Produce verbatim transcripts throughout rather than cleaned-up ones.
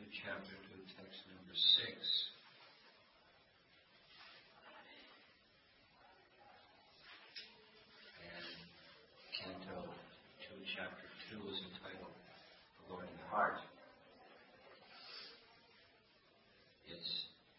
chapter two, text number six. And Canto two, chapter two is entitled The Lord in the Heart. It's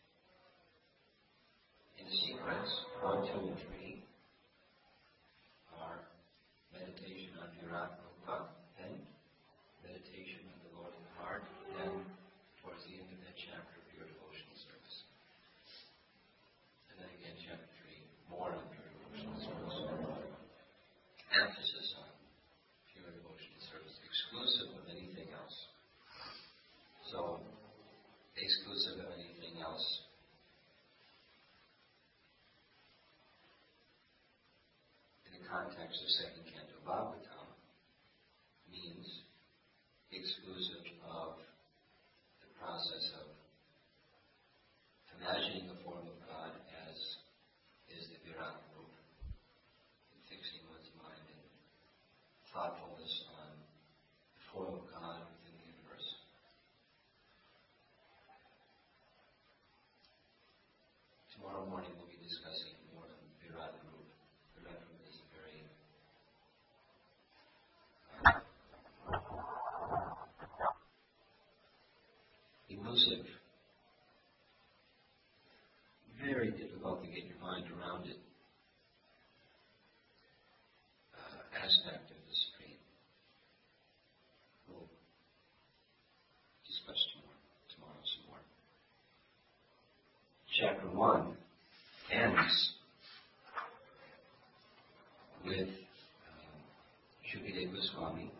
in sequence, one, two, and three are meditation on Virat Rupa, then meditation on the Lord in the Heart, then towards the end of that chapter, pure devotional service. And then again, chapter three, more on pure devotional service. Emphasis on pure devotional service, exclusive of anything else. So, exclusive of anything else in the context of second canto Bhagavatam means exclusive of the process of imagining the form of God as is the Virat Rupa, and fixing one's mind in thoughtfulness on the form of God within the universe. Tomorrow morning we'll be discussing more on Virat Rupa. Virat Rupa is a very elusive, very difficult to get your mind around it uh, aspect of the Supreme. We'll discuss tomorrow, tomorrow some more. Chapter one ends with um, Shukadeva Goswami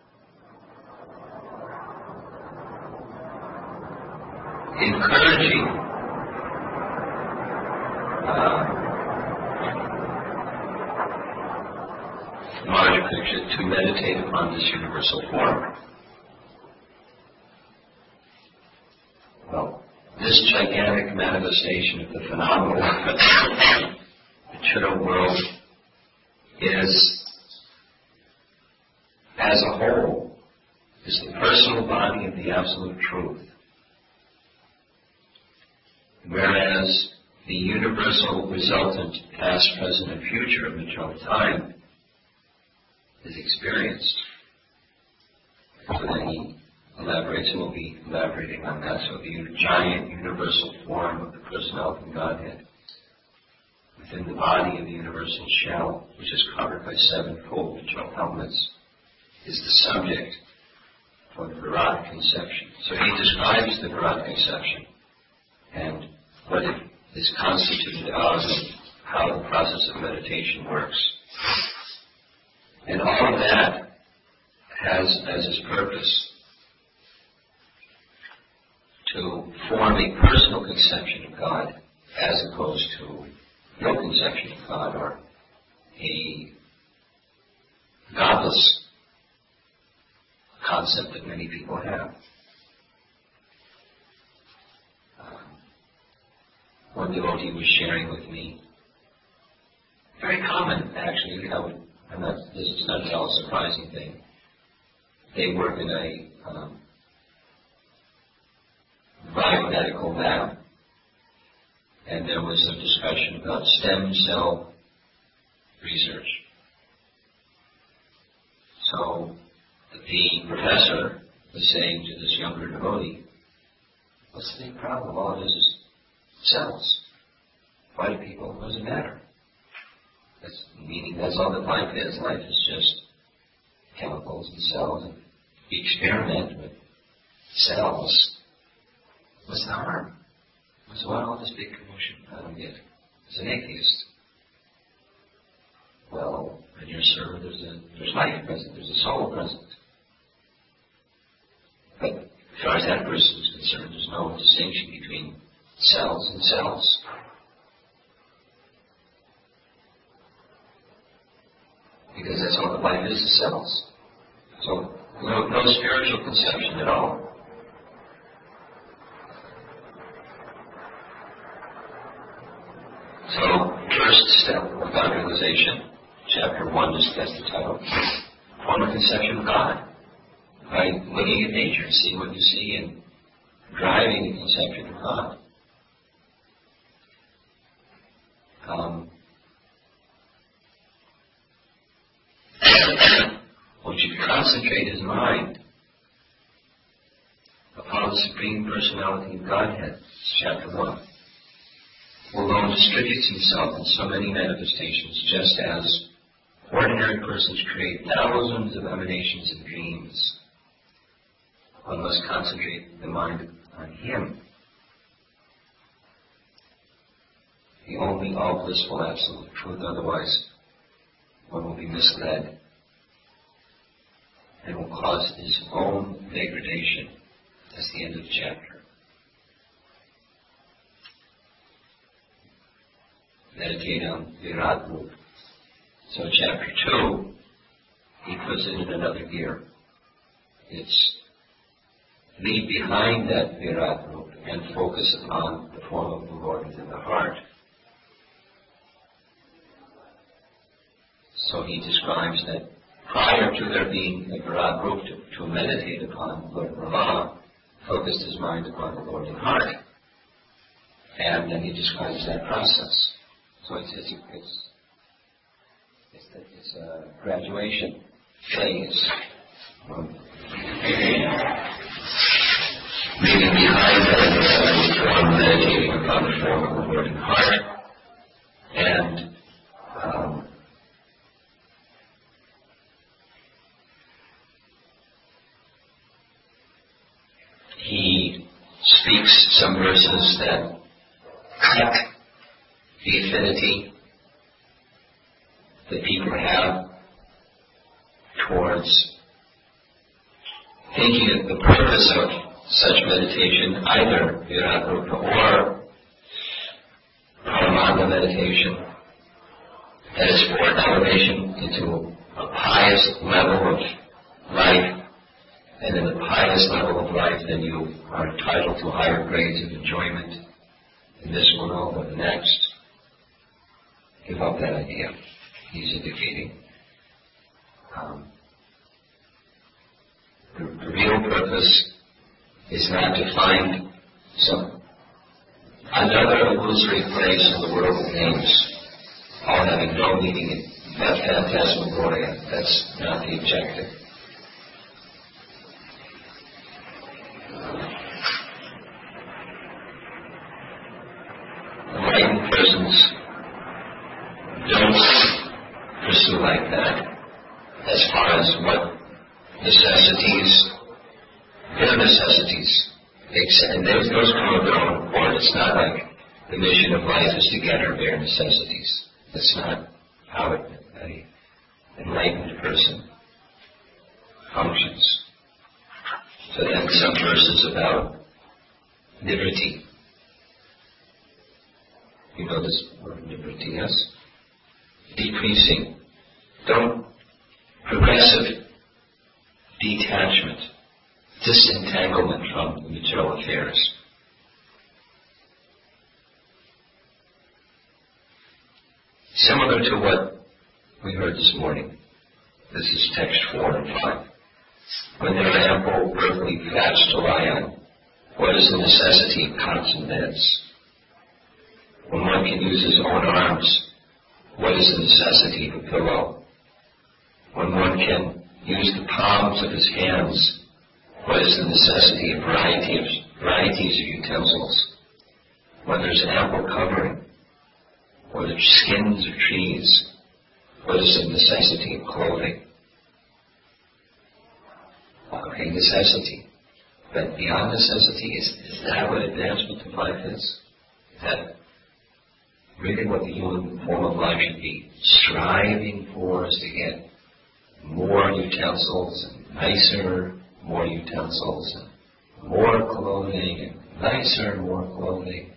encouraging uh, Madhya Parikshit to meditate upon this universal form. Well, this gigantic manifestation of the phenomenal material world is, as a whole, is the personal body of the absolute truth. Whereas the universal resultant past, present, and future of material time is experienced. So then he elaborates, and we'll be elaborating on that. So the giant universal form of the personality of Godhead within the body of the universal shell, which is covered by sevenfold material elements, is the subject for the Virat conception. So he describes the Virat conception and what it is constituted of and how the process of meditation works. And all of that has as its purpose to form a personal conception of God as opposed to no conception of God or a godless concept that many people have. One devotee was sharing with me, very common actually, I would, I'm not, this is not at all a surprising thing. They work in a um, biomedical lab, and there was some discussion about stem cell research. So the professor was saying to this younger devotee, what's the big problem? All it is is cells. Why do people, what does it matter? That's meaning that's all that life is. Life is just chemicals and cells. And we experiment with cells. What's the harm? So why all this big commotion? I don't get it. As an atheist, well, in your server there's a there's life present, there's a soul present. But as far as that person is concerned, there's no distinction between cells and cells. Because that's all that life is, the cells. So no, no spiritual conception at all. So first step of God realization, chapter one is that's the title. Form a conception of God by looking at nature and seeing what you see and driving the conception of God. Um, one should concentrate his mind upon the Supreme Personality of Godhead, chapter one, who alone distributes himself in so many manifestations, just as ordinary persons create thousands of emanations and dreams. One must concentrate the mind on him, the only all blissful absolute truth, otherwise one will be misled and will cause his own degradation. That's the end of the chapter. Meditate on Virat Rup. So chapter two, he puts it in another gear. It's leave behind that Virat Rup and focus upon the form of the Lord within the heart. So he describes that prior to there being a Virat Rup to, to meditate upon, Lord Brahma focused his mind upon the Lord in heart. And then he describes that process. So it's, it's, it's, it's, it's a graduation phase. Um, leaving behind that form, meditating upon the form of the Lord in heart. And um, he speaks some verses that cut the affinity that people have towards thinking of the purpose of such meditation, either Virat Rupa or Paramatma meditation, that is for elevation into a pious level of life. And in the highest level of life, then you are entitled to higher grades of enjoyment in this world or the next. Give up that idea. He's indicating. Um, the, the real purpose is not to find some another illusory place in the world of names, all having no meaning in that phantasmagoria. That's not the objective. Enlightened persons don't pursue like that as far as what necessities, their necessities, and those come of their own accord. It's not like the mission of life is to get our bare necessities. That's not how an enlightened person functions. So then some verses about liberty. You know this word liberty, yes? Decreasing. Don't. Progressive detachment. Disentanglement from the material affairs. Similar to what we heard this morning. This is text four and five. When there are ample earthly fats to lie on, what is the necessity of constant beds? When one can use his own arms, what is the necessity of a pillow? When one can use the palms of his hands, what is the necessity of variety of varieties of utensils? When there's ample covering, or the skins of trees, what is the necessity of clothing? Okay, necessity. But beyond necessity, is, is that what advancement of life is? Is that really what the human form of life should be striving for, is to get more utensils and nicer, more utensils and more clothing and nicer and more clothing.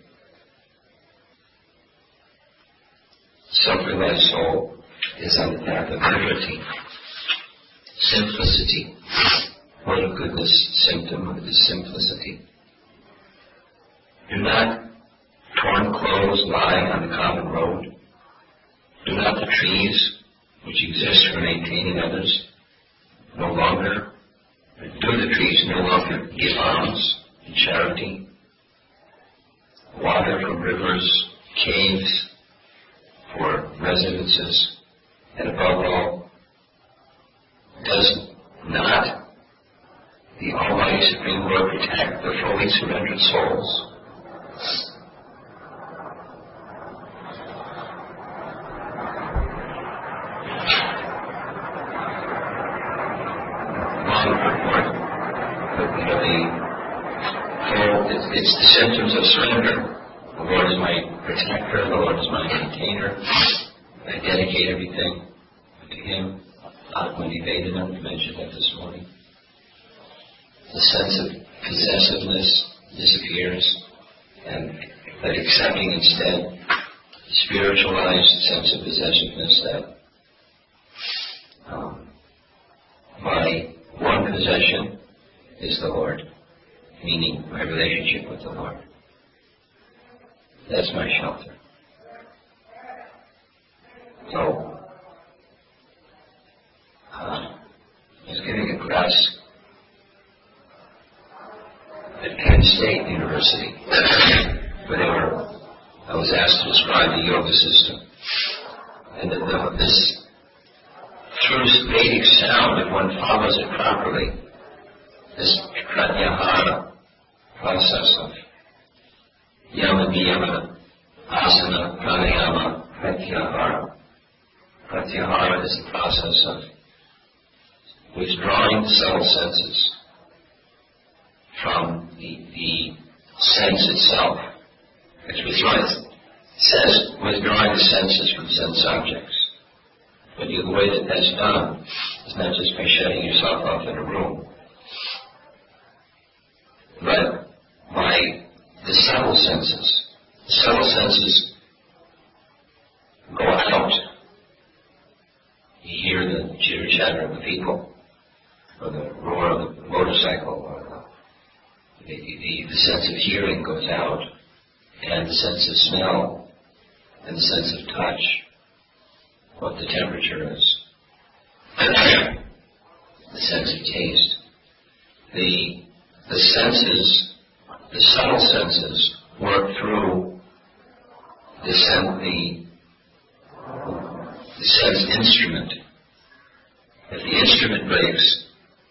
Self-realized soul is on the path of liberty, simplicity. What a goodness symptom of the simplicity. Do not torn clothes lie on the common road. Do not the trees, which exist for maintaining others, no longer, do the trees no longer give alms and charity empty. Water from rivers, caves for residences, and above all, does not the Almighty Supreme Lord protect the fully surrendered souls? It's the symptoms of surrender. The Lord is my protector, the Lord is my maintainer. I dedicate everything to Him. Atma-nivedana, we mentioned that this morning. The sense of possessiveness disappears, and but accepting instead the spiritualized sense of possessiveness that um, my one possession is the Lord, meaning my relationship with the Lord. That's my shelter. So, uh, I was giving a class at Penn State University, where they were, I was asked to describe the yoga system. And the, the, this true Vedic sound, if one follows it properly, this pratyahara process of yama, niyama, asana, pranayama, pratyahara. Pratyahara is the process of withdrawing the subtle senses from the, the sense itself. It's withdrawing, it says withdrawing the senses from sense objects. But the way that that's done is not just by shutting yourself off in a room, but by the subtle senses. The subtle senses go out. You hear the chitter-chatter of the people, or the roar of the motorcycle, or the, the, the, the sense of hearing goes out, and the sense of smell, and the sense of touch, what the temperature is, the sense of taste. The, the senses, the subtle senses, work through the, sen- the, the sense instrument. If the instrument breaks,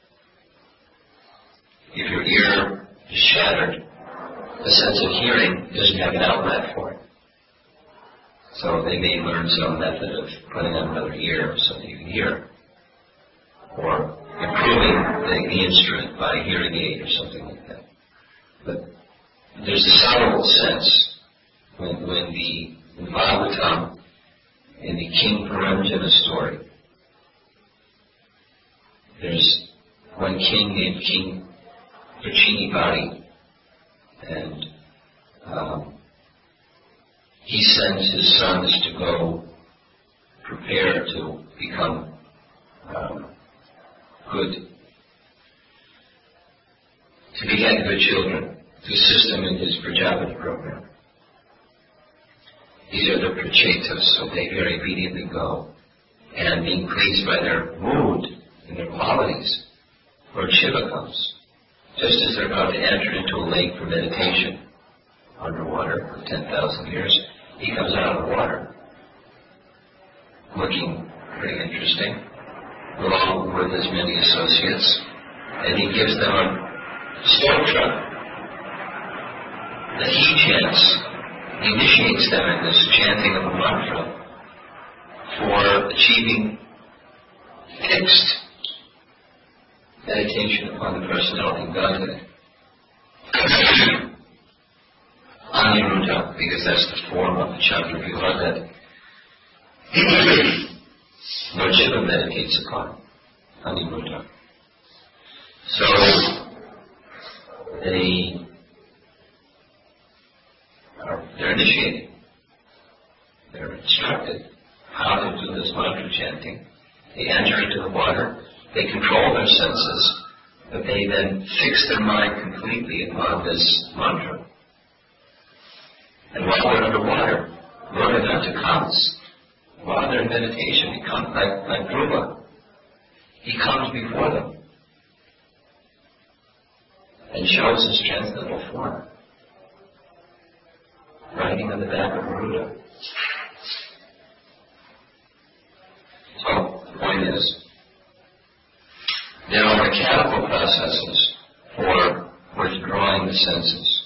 if your ear is shattered, the sense of hearing doesn't have an outlet for it. So they may learn some method of putting on another ear so that you can hear, or improving the, the instrument by a hearing aid or something like that. But there's a subtle sense when, when the in Bhagavatam, in the King Puranjana story, there's one king named King Prachinivadi, and um, he sends his sons to go prepare to become um, good, to beget good children, to assist him in his Prajapati program. These are the Prachetas, so they very obediently go, and being pleased by their mood and their qualities, Lord Shiva comes. Just as they're about to enter into a lake for meditation underwater for ten thousand years, he comes out of the water, looking pretty interesting, along with his many associates, and he gives them a stotra that he chants. He initiates them in this chanting of a mantra for achieving fixed meditation upon the personality of Godhead. Aniruddha, because that's the form of the Chandravyuha that Lord Shiva meditates upon. Aniruddha. So they are they're initiated. They're instructed how to do this mantra chanting. They enter into the water. They control their senses, but they then fix their mind completely upon this mantra. And while they're underwater, Lord Advaita comes. While they're in meditation, he comes like, like Dhruva. He comes before them. and shows his transcendental form, riding on the back of Garuda. So, the point is, there are mechanical processes for withdrawing the senses.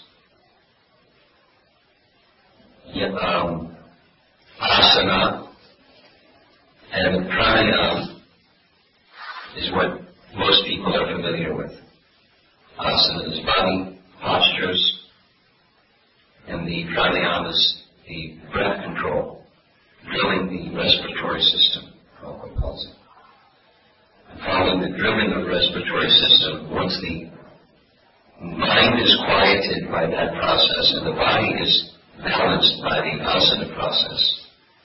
Yeah, um, asana and pranayama is what most people are familiar with. Asana is body postures, and the pranayama is the breath control, drilling the respiratory system, Prabhupada calls it. And following the drilling of the respiratory system, once the mind is quieted by that process and the body is balanced by the asana process,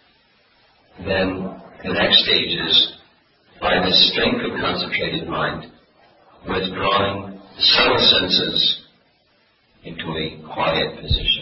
then the next stage is, by the strength of concentrated mind, withdrawing the subtle senses into a quiet position.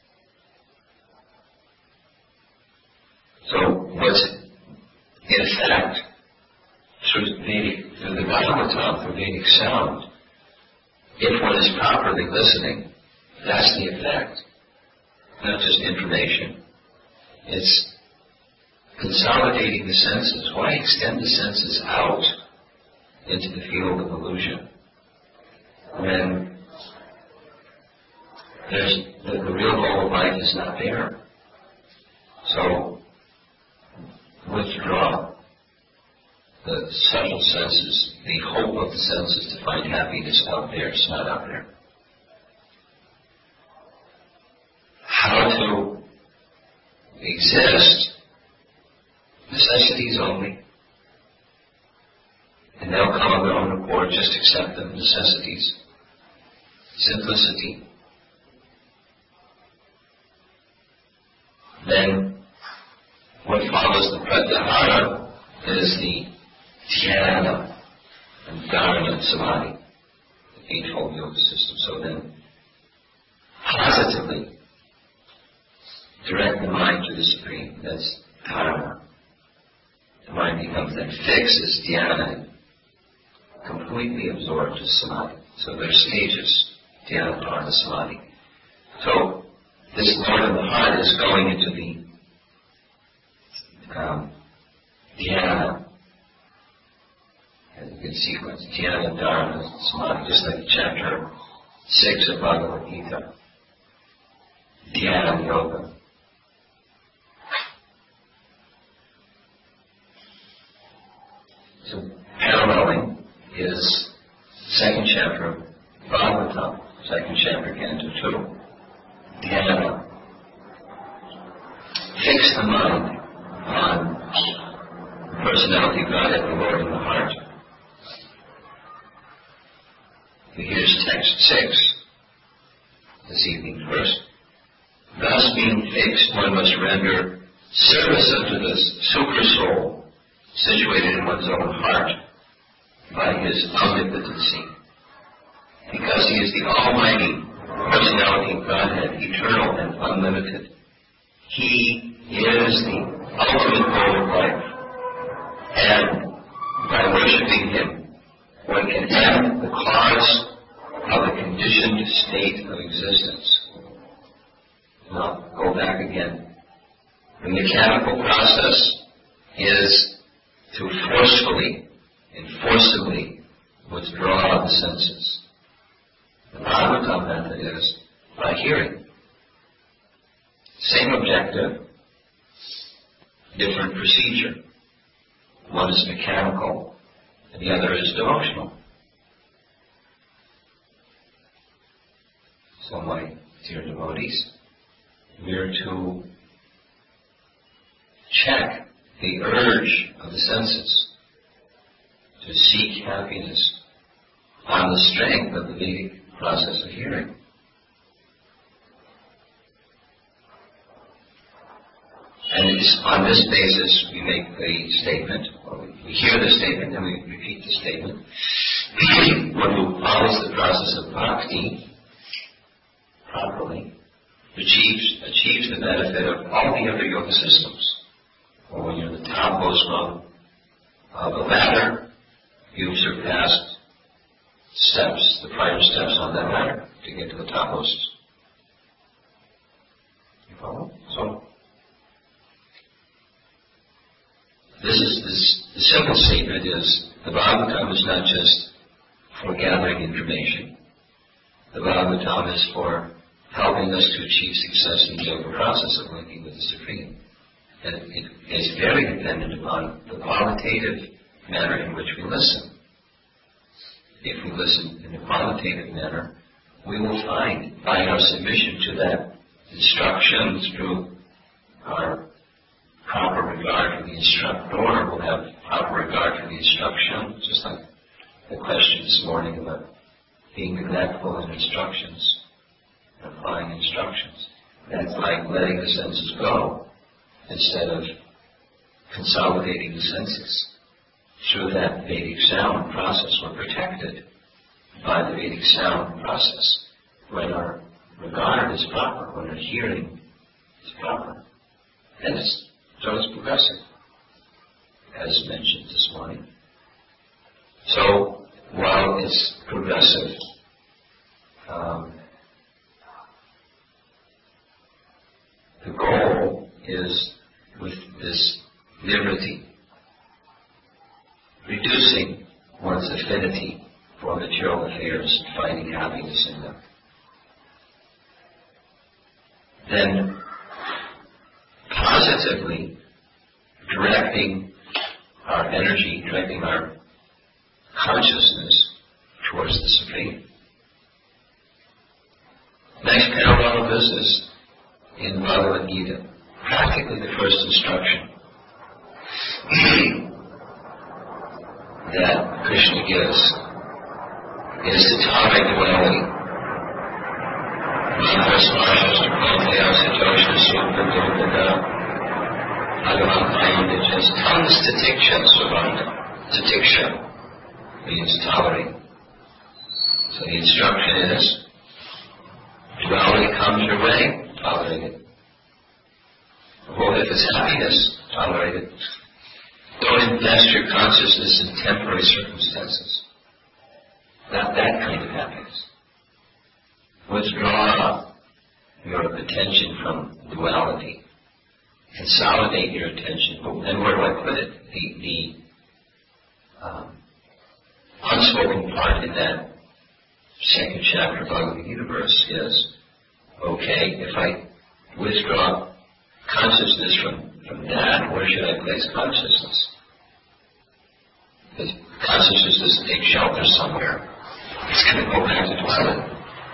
So what's in effect, through, Vedic, through the Bhagavatam, through Vedic sound, if one is properly listening, that's the effect. Not just information. It's consolidating the senses. Why extend the senses out into the field of illusion when there's the, the real goal of life is not there? So withdraw the subtle senses, the hope of the senses to find happiness out there. It's not out there. How to exist, necessities only. And they'll come of their own accord, just accept them, necessities. Simplicity. Then, what follows the pratyahara is the dhyana and dharana and samadhi, the eightfold yoga system. So then, positively, direct the mind to the Supreme. That's dharana. The mind becomes then fixed as dhyana, completely absorbed as samadhi. So there's stages, dhyana, dharana, samadhi. So this Lord of the heart is going into the um, dhyana, and you can sequence dhyana, dharana, samadhi, just like chapter six of Bhagavad Gita. Dhyana yoga. So paralleling is second chapter of Bhagavatam, second chapter, Canto two. Dhyana. Fix the mind on the personality of God and the Lord in the heart. Here's text six, this evening first. Thus being fixed, one must render service unto the super soul situated in one's own heart by his omnipotency. Because he is the almighty personality of Godhead, eternal and unlimited. He is the ultimate goal of life. And by worshiping him, one can end the cause of a conditioned state of existence. Now, go back again. The mechanical process is to forcefully and forcibly withdraw the senses. The Bhagavatam method is by hearing. Same objective, different procedure. One is mechanical, and the other is devotional. So, my dear devotees, we are to check the urge of the senses to seek happiness on the strength of the Vedic process of hearing. And it's on this basis we make the statement, or we hear the statement and we repeat the statement. One who follows the process of bhakti properly achieves, achieves the benefit of all the other yoga systems. Or when you're in the topmost rung of the ladder, you've surpassed steps, the prior steps on that ladder to get to the topmost. You follow? So, this is this, the simple statement is the Bhagavatam is not just for gathering information. The Bhagavatam is for helping us to achieve success in the yoga process of linking with the Supreme. And it is very dependent upon the qualitative manner in which we listen. If we listen in a qualitative manner, we will find by our submission to that instruction through our proper regard for the instructor, we'll have proper regard for the instruction, just like the question this morning about being neglectful in instructions, applying instructions. That's like letting the senses go instead of consolidating the senses. Through that Vedic sound process, we're protected by the Vedic sound process. When our regard is proper, when our hearing is proper, and it's, so it's progressive, as mentioned this morning. So, while it's progressive, um, the goal is with this liberty, reducing one's affinity for material affairs and finding happiness in them. Then, positively directing our energy, directing our consciousness towards the Supreme. Next parallel of this is in Bhagavad Gita, practically the first instruction that Krishna gives is to tolerate duality. Comes tatiksha savana. Tatiksha means tolerate. So the instruction is, duality comes your way, tolerate it. Or if it's happiness, tolerate it. Don't invest your consciousness in temporary circumstances. Not that kind of happiness. Withdraw your attention from duality. Consolidate your attention. And where do I put it? The, the um, unspoken part in that second chapter of Bhagavad Gita verse is, okay, if I withdraw consciousness from, from that, where should I place consciousness? Because consciousness doesn't take shelter somewhere. It's going to go back to duality.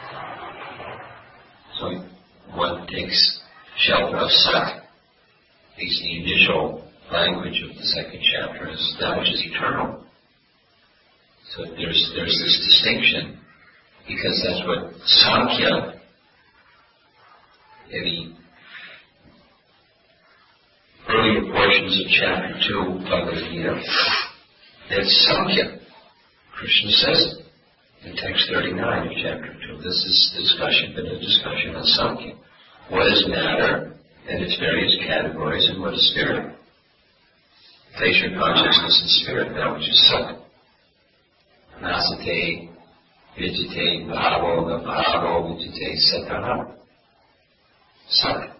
So one takes shelter of Sat. At least the initial language of the second chapter is that which is eternal. So there's there's this distinction, because that's what Sankhya, in the earlier portions of chapter two of Bhagavad Gita, it's Sankhya. Krishna says it in text thirty-nine of chapter two. This is discussion, but a discussion on Sankhya. What is matter and its various categories, and what is spirit? Place your consciousness in spirit, that which is Sat. Nasate, Vijite, Bhavo, the Bhavo, Vijite, Satana. Sat.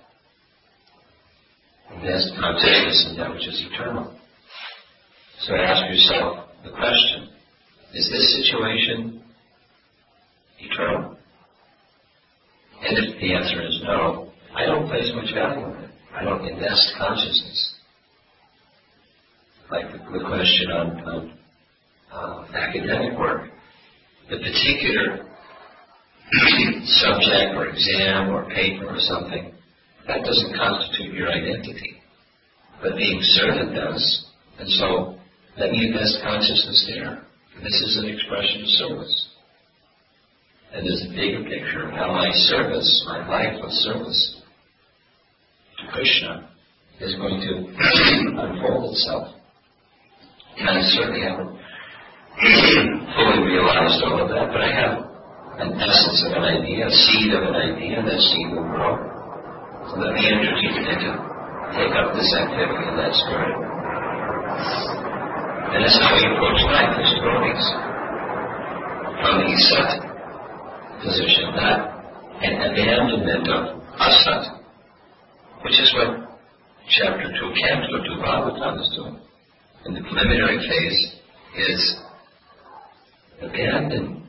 Invest consciousness in that which is eternal. So ask yourself the question, is this situation eternal? And if the answer is no, I don't place much value on it. I don't invest consciousness. Like the, the question on, on uh, academic work. The particular subject or exam or paper or something, that doesn't constitute your identity. But being servant does. And so let me invest consciousness there. This is an expression of service. And there's a bigger picture of how my service, my life of service to Krishna is going to unfold itself. And I certainly haven't fully realized all of that, but I have an essence of an idea, a seed of an idea, and that seed will grow. So let me introduce you to take up this activity in that spirit. And that's how we approach life as devotees. from the Sat position, not an abandonment of Asat, which is what chapter two, canto two, Bhagavatam is doing. In the preliminary phase is abandon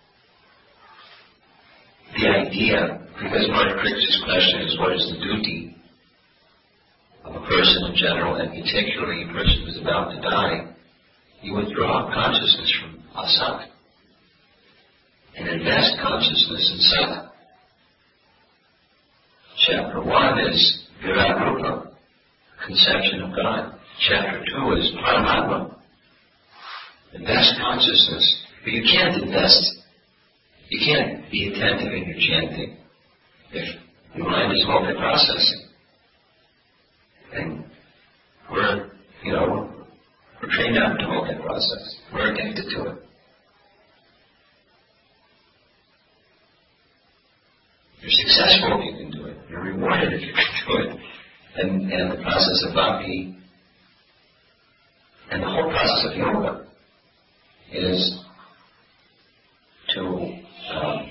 the idea, because Marty Krishna's question is, what is the duty of a person in general, and particularly a person who's about to die? You withdraw consciousness from Asat and invest consciousness in Sat. Chapter one is Virat Rupa, conception of God. Chapter two is Paramatma. Invest consciousness. But you can't invest, you can't be attentive in your chanting if your mind is multiprocessing. And we're, you know, we're trained not to multiprocess. We're addicted to it. You're successful if you can do it. You're rewarded if you can do it. And, and the process of bhakti and the whole process of yoga is to um,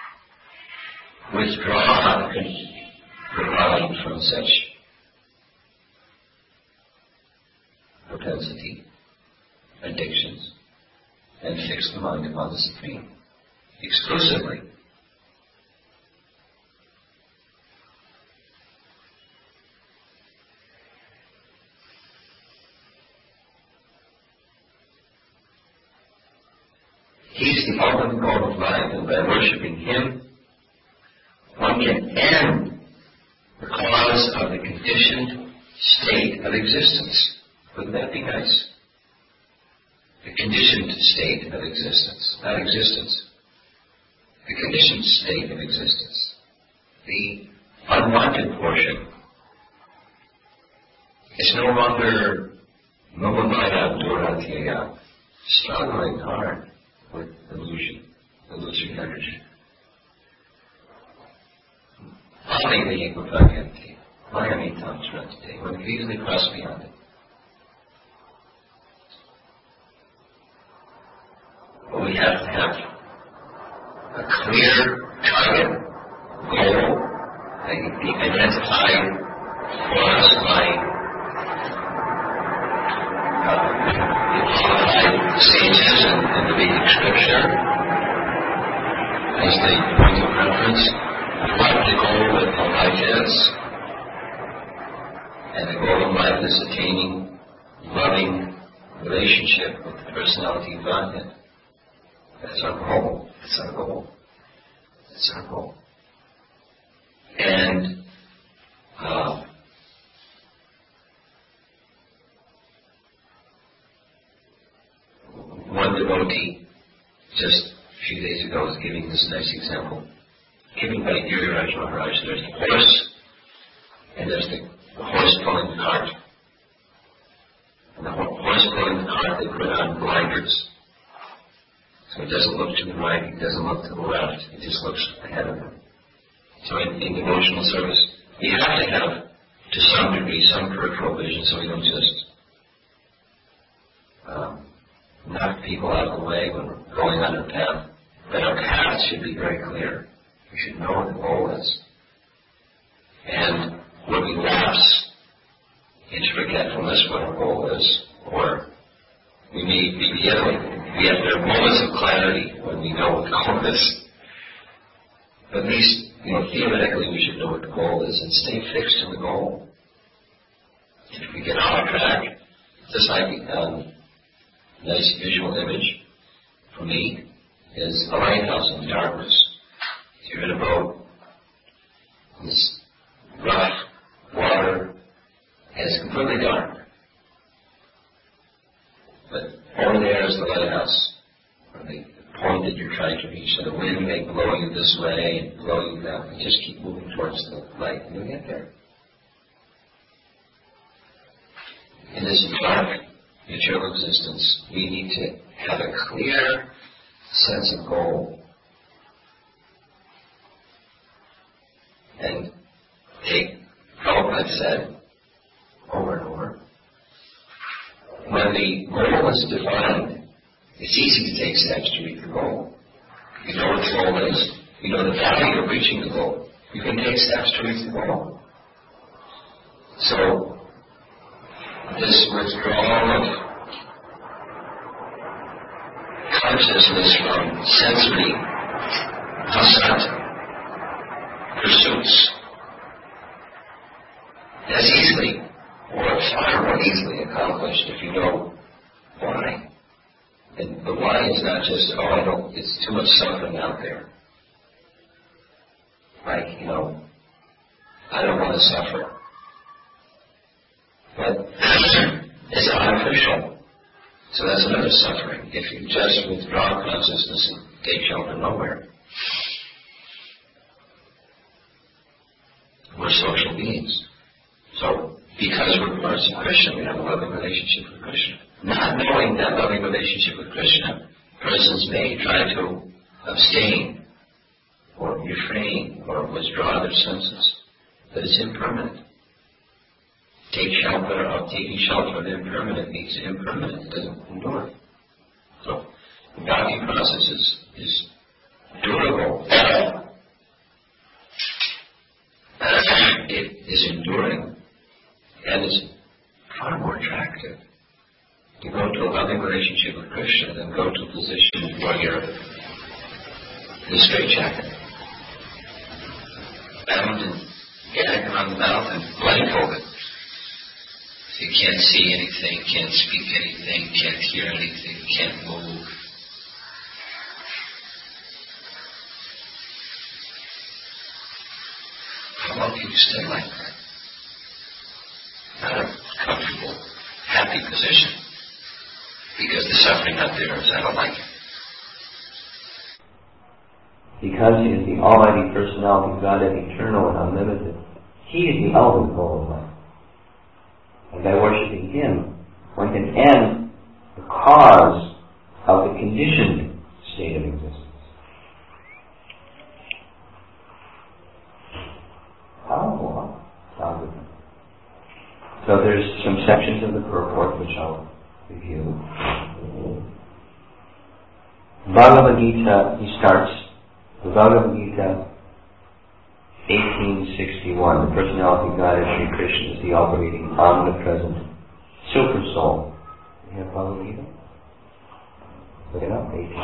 withdraw the mind from such propensity, addictions, and fix the mind upon the Supreme exclusively. He's the ultimate goal of life, and by worshipping Him, one can end the cause of the conditioned state of existence. Wouldn't that be nice? The conditioned state of existence, not existence. The conditioned state of existence. The unwanted portion. It's no longer Mohamaya Duratya, struggling hard with illusion, illusory energy. Amini Vipagyanti, Mayami Tantrante, when we easily cross beyond it. But we have to have a clear target, goal, that be identified for us by uh, the qualified sages and, and the Vedic scripture as the point of reference, what the goal of life is. And the goal of life is attaining loving relationship with the personality of Godhead. That's our goal. That's our goal. That's our goal. And uh, one devotee just a few days ago was giving this nice example. Given by Giriraj Maharaj, there's the horse, and there's the, the horse pulling the cart. And the horse pulling the cart, they put on blinders. So it doesn't look to the right, it doesn't look to the left, it just looks ahead of him. So in, in devotional service, we have to have, to some degree, some peripheral vision so we don't just um, knock people out of the way when we're going on our path. But our path should be very clear. We should know what the goal is. And when we lapse into forgetfulness what our goal is, or we may be the other way. We have there are moments of clarity when we know what the goal is. But at least, you know, theoretically we should know what the goal is and stay fixed to the goal. If we get off track, just like um, a nice visual image for me is a lighthouse in the darkness. You're in a boat, it's rough water, and it's completely dark. But over there is the lighthouse, or the point that you're trying to reach. So the wind may blow you this way and blow you that way. Just keep moving towards the light and you'll get there. In this dark, material existence, we need to have a clear sense of goal. And take Prabhupada said over and over, when the goal is defined, it's easy to take steps to reach the goal. You know what the goal is. You know the value of reaching the goal. You can take steps to reach the goal. So, this withdrawal of consciousness from sensory hasat pursuits as easily, or far more easily accomplished if you know why. And the why is not just, oh, I don't, it's too much suffering out there. Like, you know, I don't want to suffer. But it's artificial. So that's another suffering. If you just withdraw consciousness, it takes you to nowhere. We're social beings. So, because we're parts of Krishna, we have a loving relationship with Krishna. Not knowing that loving relationship with Krishna, persons may try to abstain or refrain or withdraw their senses. But it's impermanent. Take shelter of taking shelter of the impermanent means impermanent. It doesn't endure. So, the bhakti process is, is durable. It is enduring. And it's far more attractive to go to a loving relationship with Krishna than go to a position where you're in a straitjacket, bound and gagged around the mouth and blindfolded. You can't see anything, can't speak anything, can't hear anything, can't move. How long can you stay like that? Not a comfortable, happy position. Because the suffering out there is, I don't like it. Because He is the Almighty Personality, Godhead, eternal and unlimited, He is the ultimate goal of life. And by worshipping Him, one can end the cause of the conditioned state of existence. Powerful, huh? So there's some sections of the purport which I'll review. Bhagavad Gita, he starts, the Bhagavad Gita, eighteen sixty-one, the personality of God as Sri Krishna is the operating, omnipresent super soul. You have Bhagavad Gita? Look it up, eighteen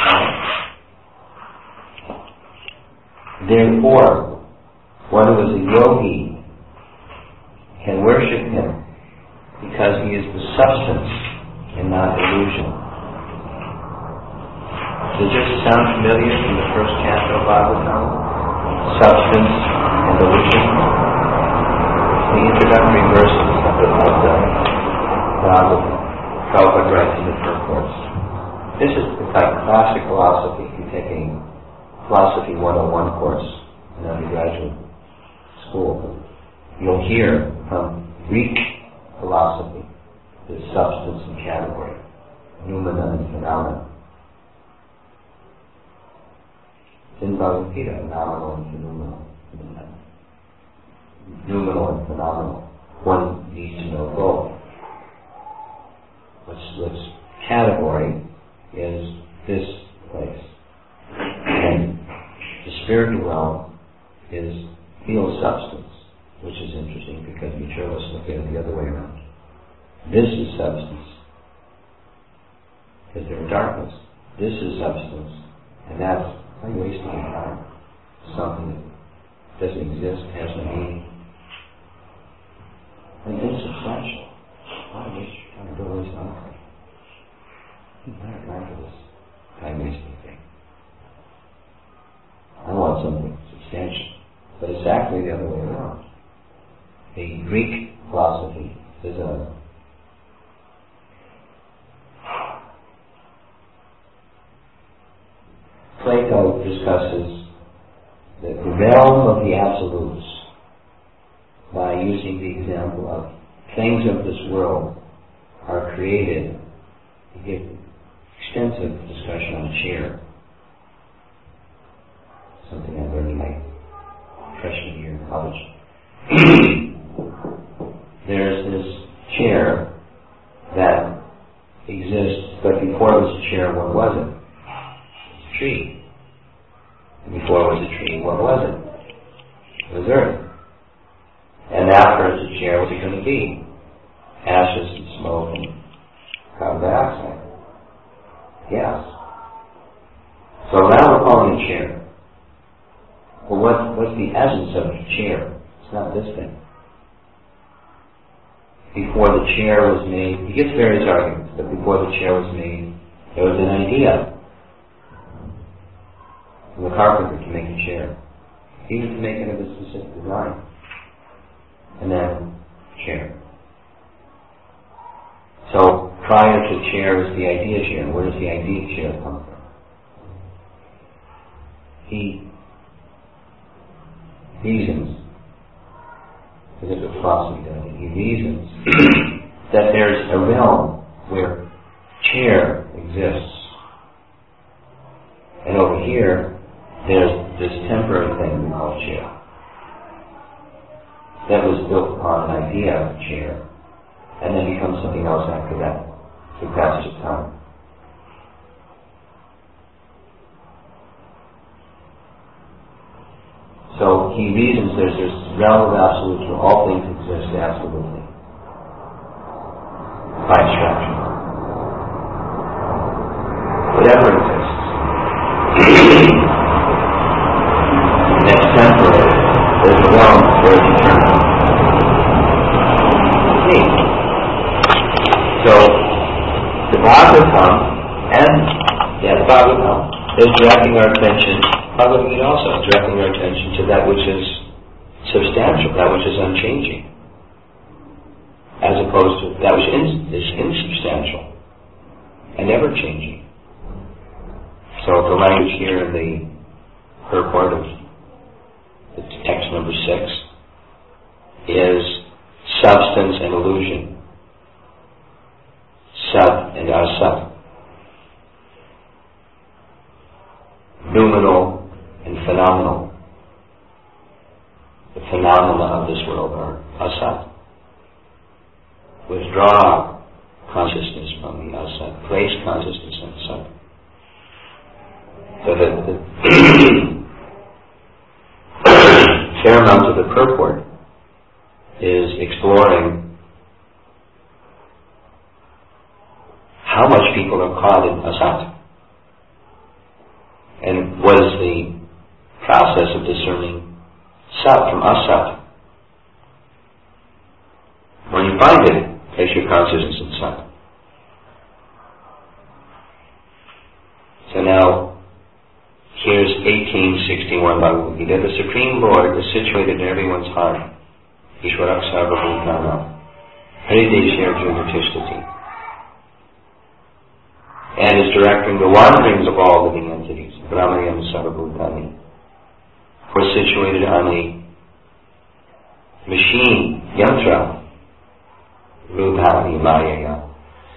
sixty-one. Therefore, one who is a yogi can worship Him because He is the substance and not illusion. Does this sound familiar from the first canto of Bhagavatam? Substance and illusion. The introductory verses of the Bhagavatam, Prabhupada writes in the purports. This is like classic philosophy. If you take a Philosophy one oh one course in undergraduate school, you'll hear from Greek philosophy the substance and category, noumena and phenomena. In Bhagavad Gita, nominal and phenomenal. Noumenal and phenomenal. One needs to know both. What's, what's category is this place. And the spiritual realm is feel substance, which is interesting because materialists look at it the other way around. This is substance, because they're darkness. This is substance, and that's why are you wasting your time? Something that doesn't exist, has no meaning, and insubstantial. Why waste your time? Don't waste my time. I'm not time for this time wasting thing. I want something substantial, but it's actually the other way around. The Greek philosophy is a Plato discusses the realm of the absolutes by using the example of things of this world are created. He gives extensive discussion on a chair, something I learned in my freshman year in college. There's this chair that exists, but before it was a chair, what was it? It's a tree. was earth. And after the chair, what's it going to be? Ashes and smoke and carbon dioxide. Yes. So now we're calling it chair. Well, what, what's the essence of the chair? It's not this thing. Before the chair was made, he gets various arguments, but before the chair was made, there was an idea. The carpenter to make a chair. He was to make it of a specific design. And then, chair. So, prior to chair was the idea chair. Where does the idea chair come from? He reasons, as if a philosophy does it, he reasons that there's a realm where chair exists. And over here, there's this temporary thing we call chair. That was built upon an idea of chair, and then becomes something else after that, through passage of time. So he reasons there's this realm of absolute where all things exist absolutely, by abstraction. Whatever exists. And it's temporary. There's a realm where it's eternal. See? So, the Bhagavatam, and, yeah, the Bhagavatam is directing our attention, Bhagavad Gita also is directing our attention to that which is substantial, that which is unchanging, as opposed to that which is insubstantial and ever changing. So the language here in the purport of the text number six is substance and illusion, sat and asat, noumenal and phenomenal. The phenomena of this world are asat. Withdraw consciousness from the asat. Place consciousness in asat. So the, the fair amount of the purport is exploring how much people are caught in asat, and what is the process of discerning sat from asat. When you find it, place your consciousness in sat. So now, here's eighteen sixty-one Bhagavad Gita. The Supreme Lord is situated in everyone's heart. Ishwarak Sarvabhutana. Harideshya Arjuna Tishtati. And is directing the wanderings of all living entities. Brahmayam Sarvabhutani. We're situated on a machine, yantra, rubhani maya,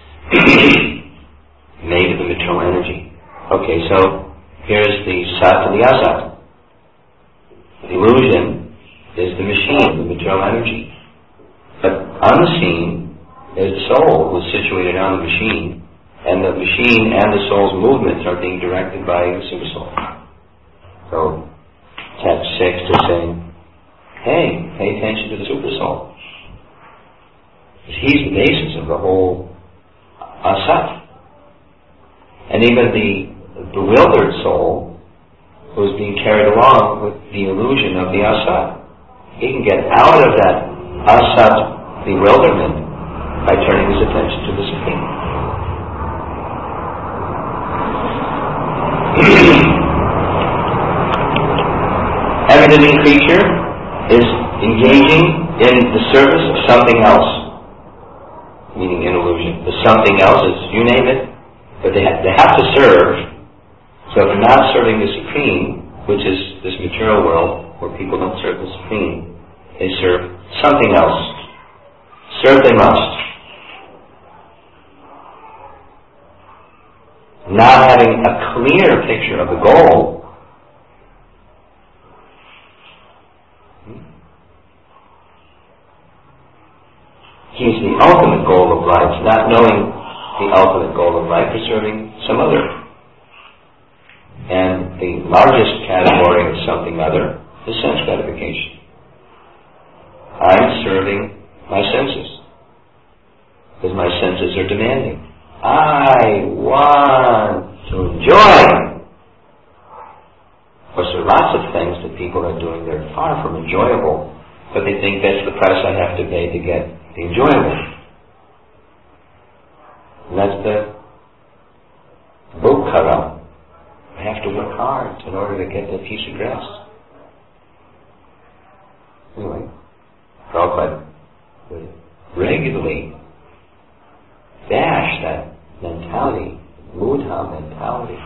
made of the material energy. Okay, so here's the sat and the asat. The illusion is the machine, the material energy. But on the scene is the soul who is situated on the machine, and the machine and the soul's movements are being directed by the Supersoul. So, text six is saying, hey, pay attention to the Supersoul. He's the basis of the whole asat. And even the bewildered soul who is being carried along with the illusion of the asat, he can get out of that asat bewilderment by turning his attention to the Supreme. Every living creature is engaging in the service of something else, meaning in illusion. The something else is, you name it, but they have, they have to serve. So if they're not serving the Supreme, which is this material world where people don't serve the Supreme, they serve something else. Serve they must. Not having a clear picture of the goal, he's the ultimate goal of life, not knowing the ultimate goal of life is serving some other. And the largest category of something other is sense gratification. serving my senses, because my senses are demanding. I want to enjoy. Of course, there are lots of things that people are doing that are far from enjoyable, but they think that's the price I have to pay to get the enjoyable. And that's the bhukkara. I have to work hard in order to get that piece of grass. Anyway, Prabhupada would regularly bash that mentality, mudha mentality,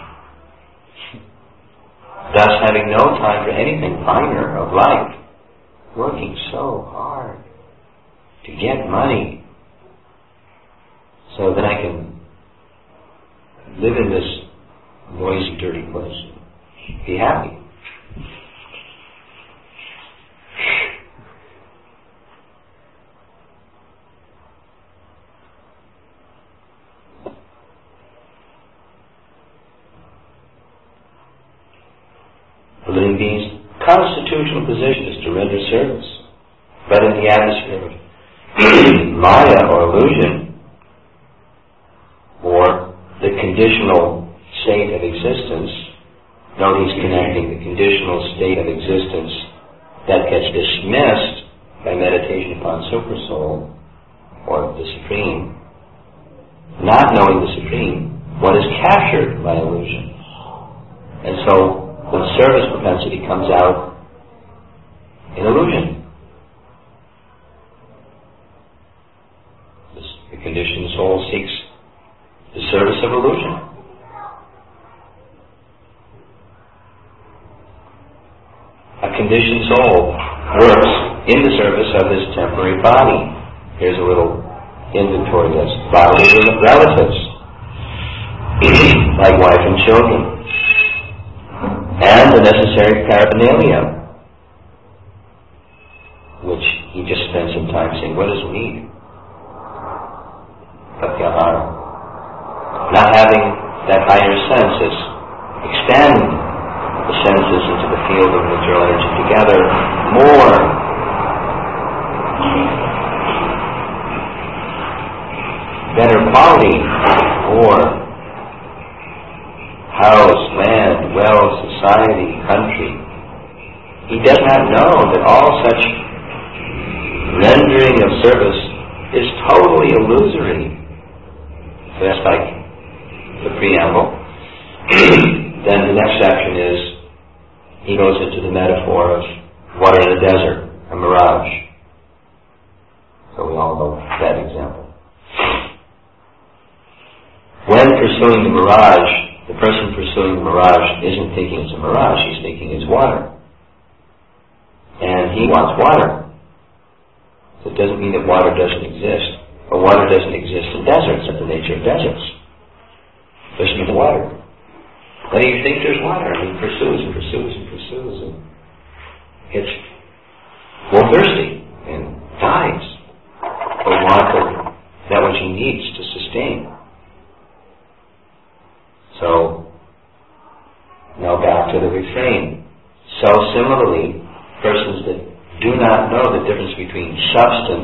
thus having no time for anything finer of life, working so hard to get money so that I can live in this noisy, dirty place, be happy. The living being's constitutional position is to render service, but in the atmosphere of maya or illusion, or the conditional state of existence, note he's connecting the conditional state of existence that gets dismissed by meditation upon Supersoul, or the Supreme, not knowing the Supreme, what is captured by illusion. And so, when service propensity comes out in illusion, the conditioned soul seeks the service of illusion. A conditioned soul works in the service of this temporary body. Here's a little inventory list. Bodily relatives, like wife and children, and the necessary paraphernalia, which he just spent some time saying, what does it mean? Pratyahara. Not having that higher senses, expand the senses into the field of material energy together more. Better quality, or house, land, wealth, society, country. He does not know that all such rendering of service is totally illusory. So that's like the preamble. Then the next section is, he goes into the metaphor of water in a desert, a mirage. So we all know that example. When pursuing the mirage, the person pursuing the mirage isn't thinking it's a mirage, he's thinking it's water. And he wants water. So it doesn't mean that water doesn't exist. But water doesn't exist in deserts. That's the nature of deserts. There's no water. Then you think there's water, and he pursues and pursues and pursues and gets more thirsty and dies for want of that which he needs to sustain. So, now back to the refrain. So similarly, persons that do not know the difference between substance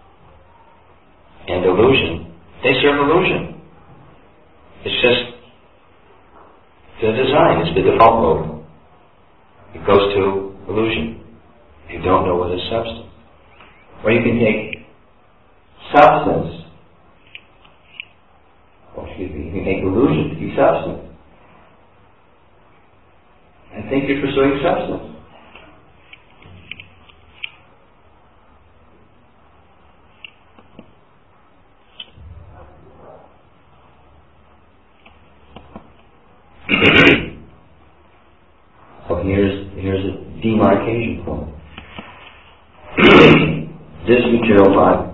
and illusion, they serve illusion. It's just the design, it's the default mode. It goes to illusion. You don't know what is substance. Or you can take substance, or excuse me, you can take illusion to be substance, and think you're pursuing substance. So here's here's a demarcation point. This material body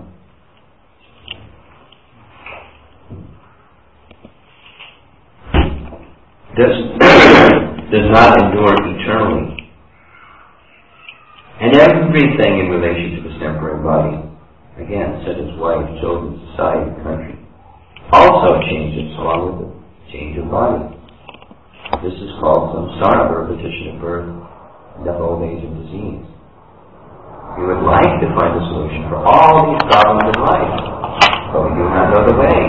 does, does not endure eternally. And everything in relation to this temporary body, again, such as wife, children, society, country, also changes along with the change of body. This is called samsara, repetition of birth, death, old age, and disease. We would like to find a solution for all these problems in life, but we do not know the way.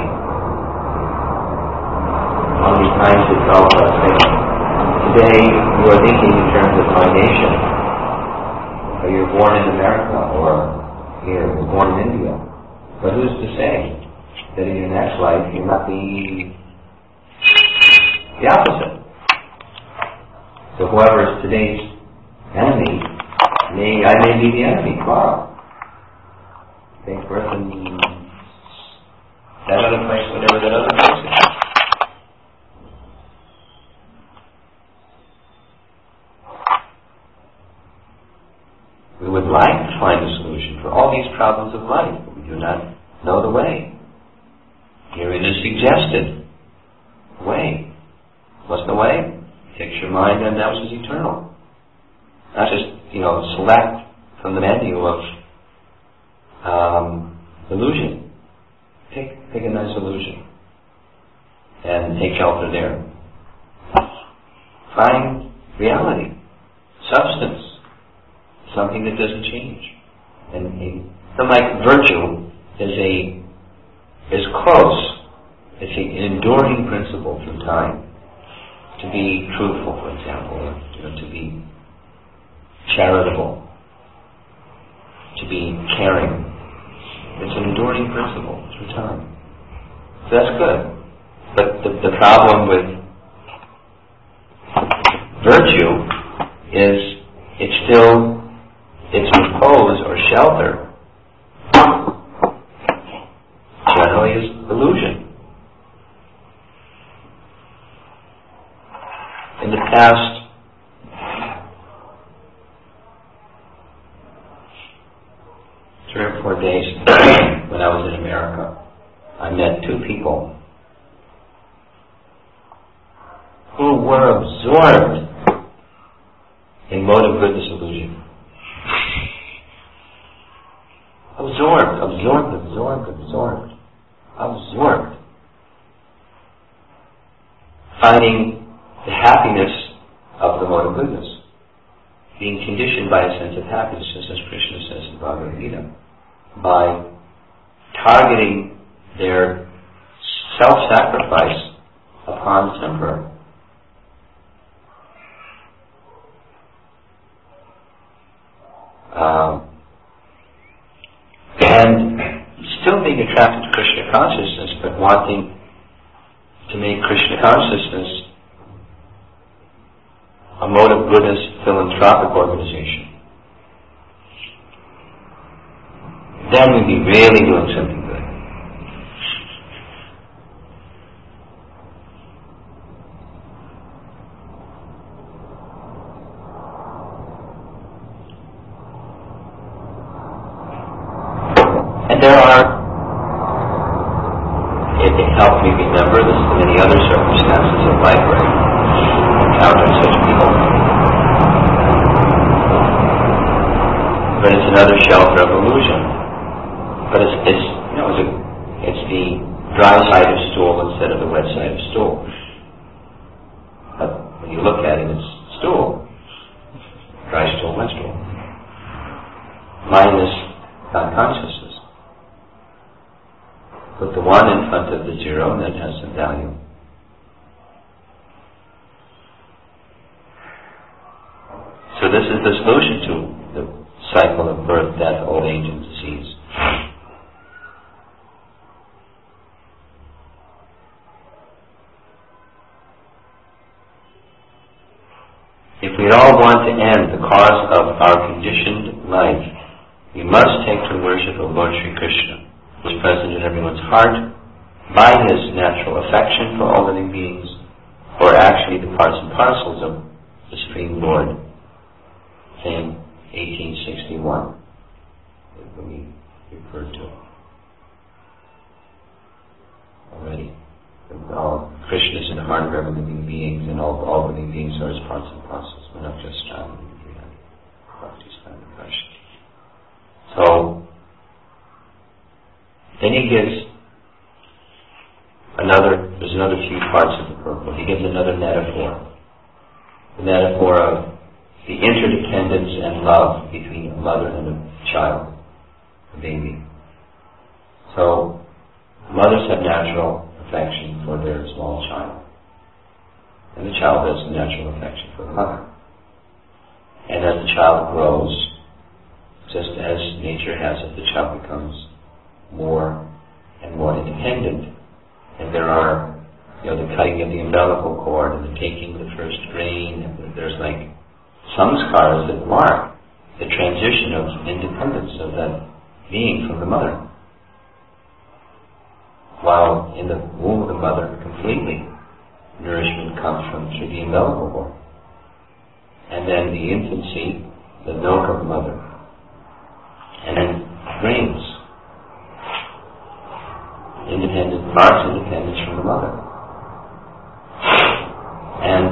How many times it felt us thinking, today you are thinking in terms of my nation, or you're born in America, or here, you're born in India. But who's to say that in your next life you might be the opposite? So whoever is today's enemy, may I may be the enemy tomorrow. Take birth in that other place, whatever that other place is. We would like to find a solution for all these problems of life, but we do not know the way. Herein is suggested. Way. What's the way? Fix your mind on that which is eternal. Not just, you know, select from the menu of um, illusion. Pick, pick a nice illusion and take shelter there. Find reality, substance, something that doesn't change. And a, so like virtue is a is close. It's a, an enduring principle through time. To be truthful, for example, or you know, to be charitable, to be caring. It's an enduring principle through time. So that's good. But the, the problem with virtue is it's still its repose or shelter generally is illusion. In the past three or four days when I was in America, I met two people who were absorbed in mode of goodness illusion. Absorbed, absorbed, absorbed, absorbed, absorbed. Finding the happiness of the mode of goodness, being conditioned by a sense of happiness, just as Krishna says in Bhagavad Gita, by targeting their self-sacrifice upon the temporary. Um, and still being attracted to Krishna consciousness, but wanting to make Krishna consciousness a mode of goodness philanthropic organization. Then we'd be really doing something good. And there are, it, it helped me remember this in many other circumstances of life where I encountered such people. But it's another shelter of illusion. But it's, it's you know, it's, a, it's the dry side of stool instead of the wet side of stool. But when you look at it, it's stool. Dry stool, wet stool. Minus non-consciousness. Put the one in front of the zero and that has some value. So this is the solution to the cycle of birth, death, old age, and disease. If we all want to end the cause of our conditioned life, we must take to worship of Lord Sri Krishna, who is present in everyone's heart by his natural affection for all living beings, or actually the parts and parcels of the Supreme Lord. Thing eighteen sixty-one that we referred to already. All Krishna is in the heart of every living beings, and all, all living beings are his parts and parcels. We're not just um, so then he gives another. There's another few parts of the purport. He gives another metaphor. The metaphor of the interdependence and love between a mother and a child. the baby. So, mothers have natural affection for their small child. And the child has a natural affection for the mother. And as the child grows, just as nature has it, the child becomes more and more independent. And there are, you know, the cutting of the umbilical cord and the taking of the first grain. And there's like samskaras that mark the transition of independence of that being from the mother. While in the womb of the mother, completely, nourishment comes from through the umbilical cord. And then the infancy, the milk of the mother. And then grains. Independent, marks independence from the mother. And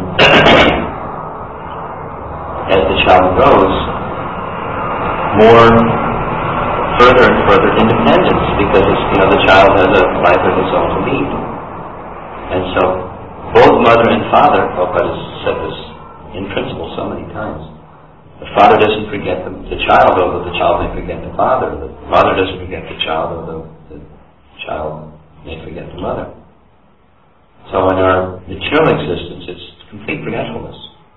as the child grows, more further and further independence, because it's, you know, the child has a life of its own to lead. And so, both mother and father, Prabhupada has said this in principle so many times. The father doesn't forget the, the child, although the child may forget the father. The father doesn't forget the child, although the child may forget the mother. So in our material existence, it's complete forgetfulness.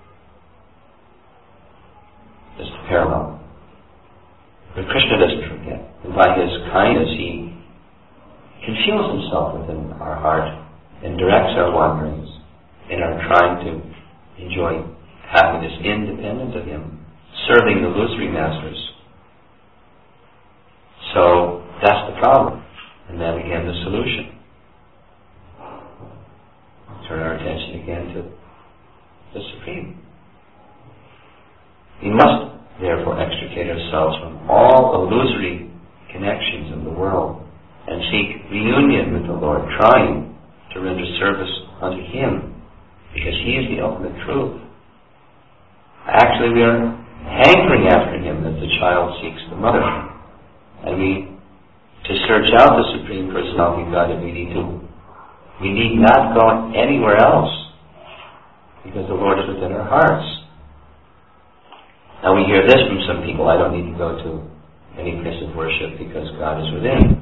It's the parallel. But Krishna doesn't forget. And by his kindness, he conceals himself within our heart and directs our wanderings in our trying to enjoy happiness independent of him, serving the illusory masters. So that's the problem. And then again the solution. Turn our attention again to the Supreme. We must therefore extricate ourselves from all illusory connections of the world and seek reunion with the Lord, trying to render service unto Him, because He is the ultimate truth. Actually, we are hankering after Him as the child seeks the mother. And we, to search out the Supreme Personality of God, we need to, we need not go anywhere else, because the Lord is within our hearts. Now we hear this from some people: I don't need to go to any place of worship because God is within.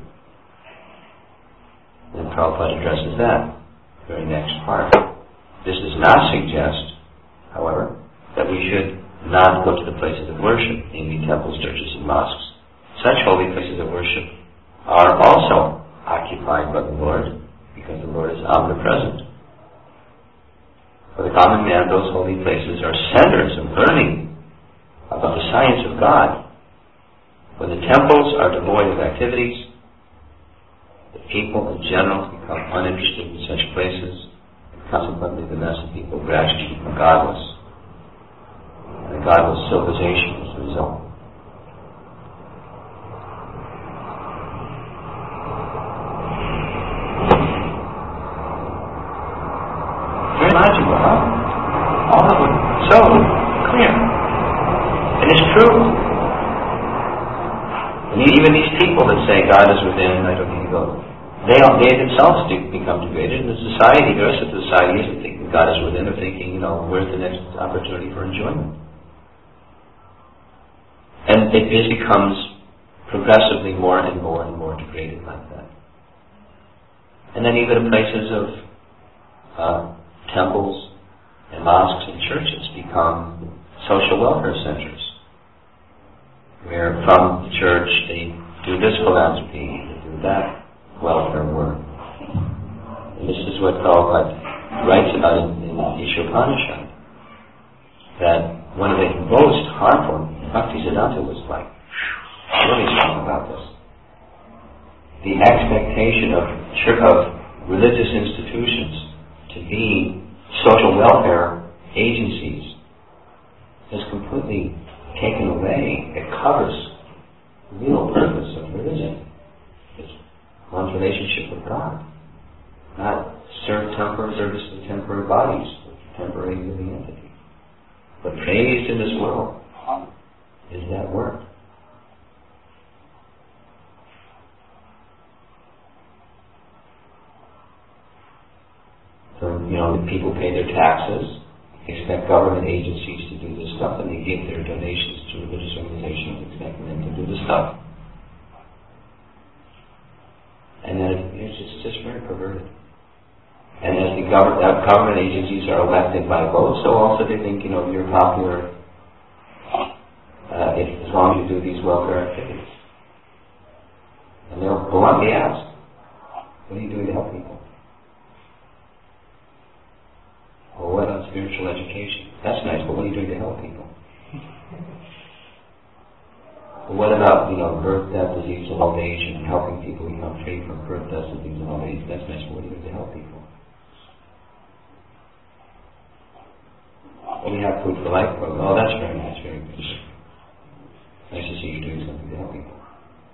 And Prabhupada addresses that very next part. This does not suggest, however, that we should not go to the places of worship, namely temples, churches, and mosques. Such holy places of worship are also occupied by the Lord, because the Lord is omnipresent. For the common man, those holy places are centers of learning about the science of God. When the temples are devoid of activities, the people in general become uninterested in such places, and consequently the mass of people gradually become godless. And a godless civilization is the result. Very logical, huh? All of it so clear. And it's true. And even these people that say God is within, I don't need to go, they, they themselves do become degraded. And the society, the rest of the society isn't thinking God is within. They're thinking, you know, where's the next opportunity for enjoyment? And it, it becomes progressively more and more and more degraded like that. And then even the places of uh, temples and mosques and churches become social welfare centers, where from the church they do this philanthropy, they do that welfare work. And this is what Prabhupada writes about in, in the Ishopanishad, that one of the most harmful, Bhaktisiddhanta was like really strong about this. The expectation of church, of religious institutions to be social welfare agencies is completely taken away. It covers the real purpose of religion. It's one's relationship with God. Not serve temporary service to temporary bodies, temporary living entities. But praised in this world is that work. So, you know, the people pay their taxes, expect government agencies to do this stuff, and they give their donations to religious organizations expecting them to do this stuff. government, uh, government agencies are elected by vote, so also they think, you know, you're popular uh, if, as long as you do these welfare activities. And they'll bluntly ask, what are you doing to help people? Well, what about spiritual education? That's nice, but what are you doing to help people? Well, what about, you know, birth, death, disease, and old age, and helping people become free from birth, death, disease, and old age? That's nice, but what are you doing to help people? Well, we have Food for Life program. Oh, that's very nice, very good. Nice to see you doing something to help people.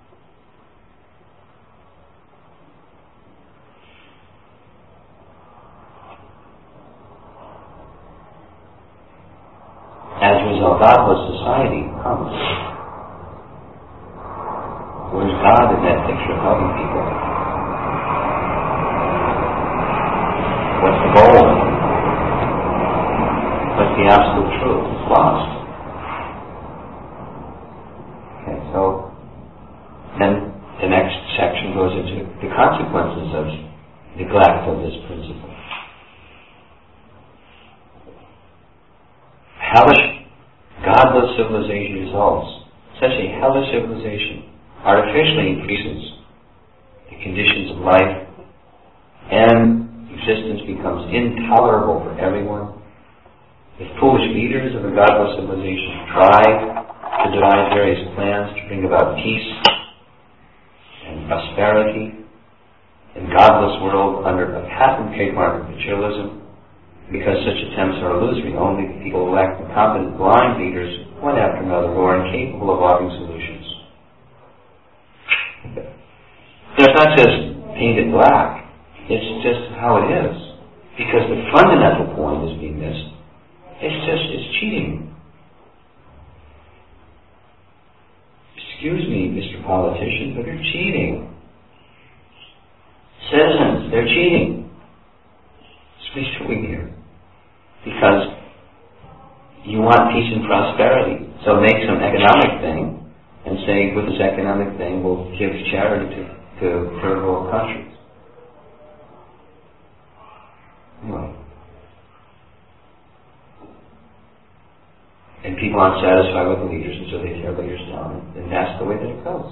As a result, godless society comes. Where's God in that picture of helping people? What's the goal? What's the absolute truth? It's lost. Okay, so then the next section goes into the consequences of neglect of this principle. Hellish, godless civilization results. Such a hellish civilization artificially increases the conditions of life, and existence becomes intolerable for everyone. The foolish leaders of a godless civilization try to devise various plans to bring about peace and prosperity in godless world under a patent trademark of materialism. Because such attempts are illusory, only people elect incompetent, blind leaders, one after another, who are incapable of offering solutions. It's not just painted black, it's just how it is. Because the fundamental point is being missed. It's just, it's cheating. Excuse me, Mister Politician, but they're cheating. Citizens, they're cheating. What are you doing here? Because you want peace and prosperity. So make some economic thing and say, with this economic thing, we'll give charity to, to third world countries. Anyway. And people aren't satisfied with the leaders, and so they tear leaders down. And that's the way that it goes.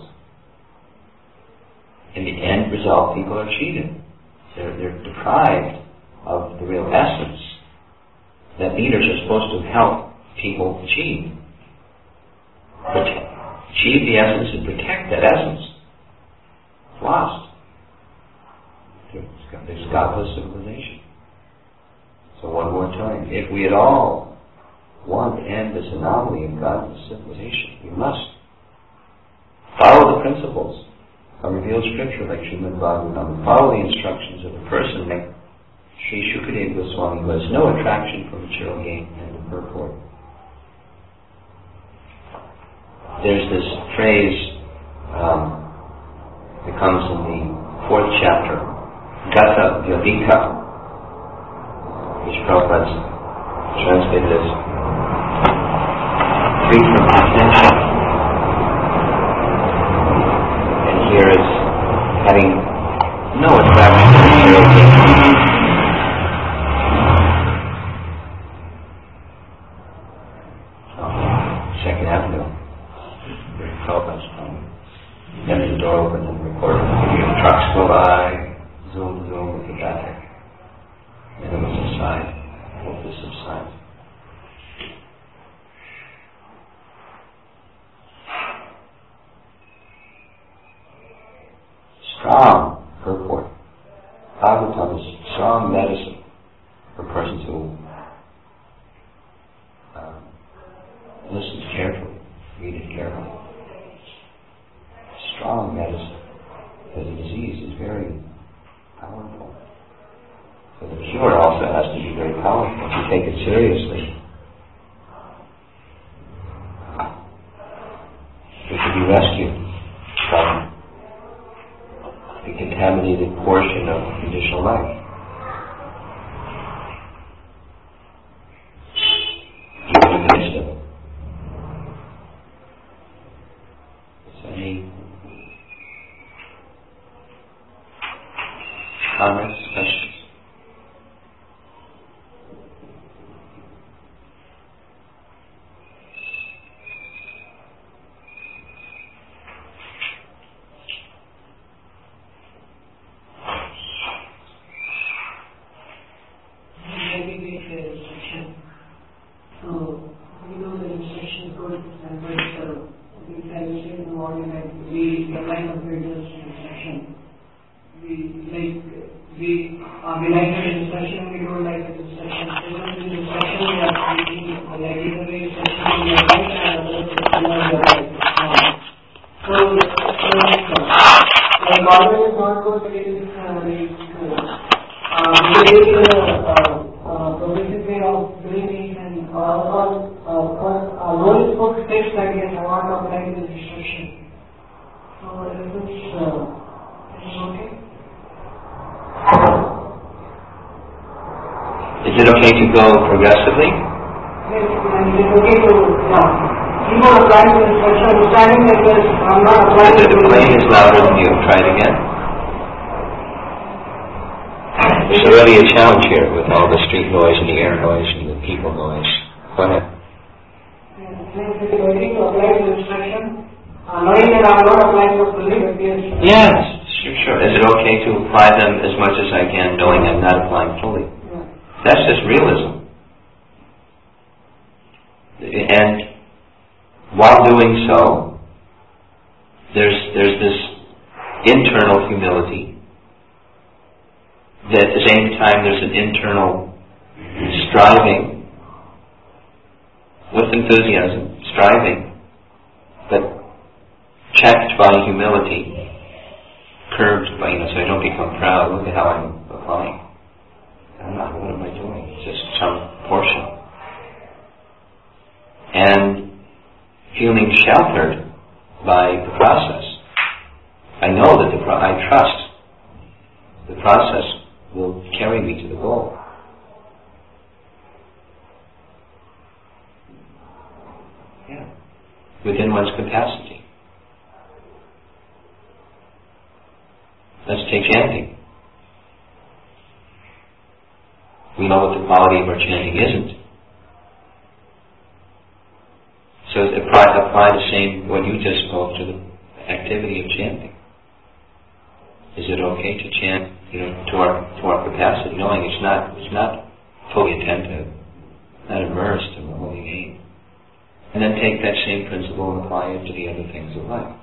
In the end result, people are cheated. They're, they're deprived of the real essence that leaders are supposed to help people achieve. Protect, achieve the essence and protect that essence. It's lost. There's godless civilization. So one more time, if we at all want to end this anomaly of godless civilization, we must follow the principles of revealed scripture like Srimad Bhagavatam, follow the instructions of the person like Sri Shukadeva Goswami, who has no attraction for material gain and the purport. There's this phrase um, that comes in the fourth chapter, Gata Yodika, which Prabhupada translated as free from contention. And here is having no attraction for material gain. Second Avenue. Prabhupada's home. Then there's a door open and recorded. Trucks go by, zoom, zoom with the back. And it was a sign. I hope this subsides. Strong purport. Bhagavatam is strong medicine for persons who um, listen carefully, read it carefully. Strong medicine, because the disease is very powerful. So the cure also has to be very powerful. If you take it seriously, it can be rescued from the contaminated portion of conditional life. Even in the midst of it. So any comments, questions? body, like we apply the previous instruction. We like we uh, we like the instruction, we don't like the instruction. Even the instruction we are taking, like either the instruction we are right and other instruction we are right. So, so like body is not good, it is uh, like uh, very uh, uh, progressive way of doing it, and all uh, uh, role is for steps like this. I want to apply this instruction. So is this uh, is this okay? Is it okay to go progressively? Yes, and it is okay to yeah. You know, applying the instruction, standing like this. I'm not applying. The, the plane is louder than you. Try it again. There's already a challenge here with all the street noise and the air noise and the people noise. Go ahead. It is okay to apply the instruction, uh, knowing that I'm not applying the fully, but yes. Yes, sure, sure. Is it okay to apply them as much as I can, knowing I'm not applying fully? Yeah. That's just realism. And while doing so, there's there's this internal humility. That at the same time there's an internal striving with enthusiasm, striving, but checked by humility, curbed by, you know, so I don't become proud. Look at how I'm applying. I'm not, what am I doing? It's just some portion. And feeling sheltered by the process. I know that the pro- I trust the process will carry me to the goal. Yeah. Within one's capacity. Let's take chanting. We know what the quality of our chanting isn't. So apply, apply the same, what you just spoke, to the activity of chanting. Is it okay to chant, you know, to our to our capacity, knowing it's not it's not fully attentive, not immersed in the holy name, and then take that same principle and apply it to the other things of life.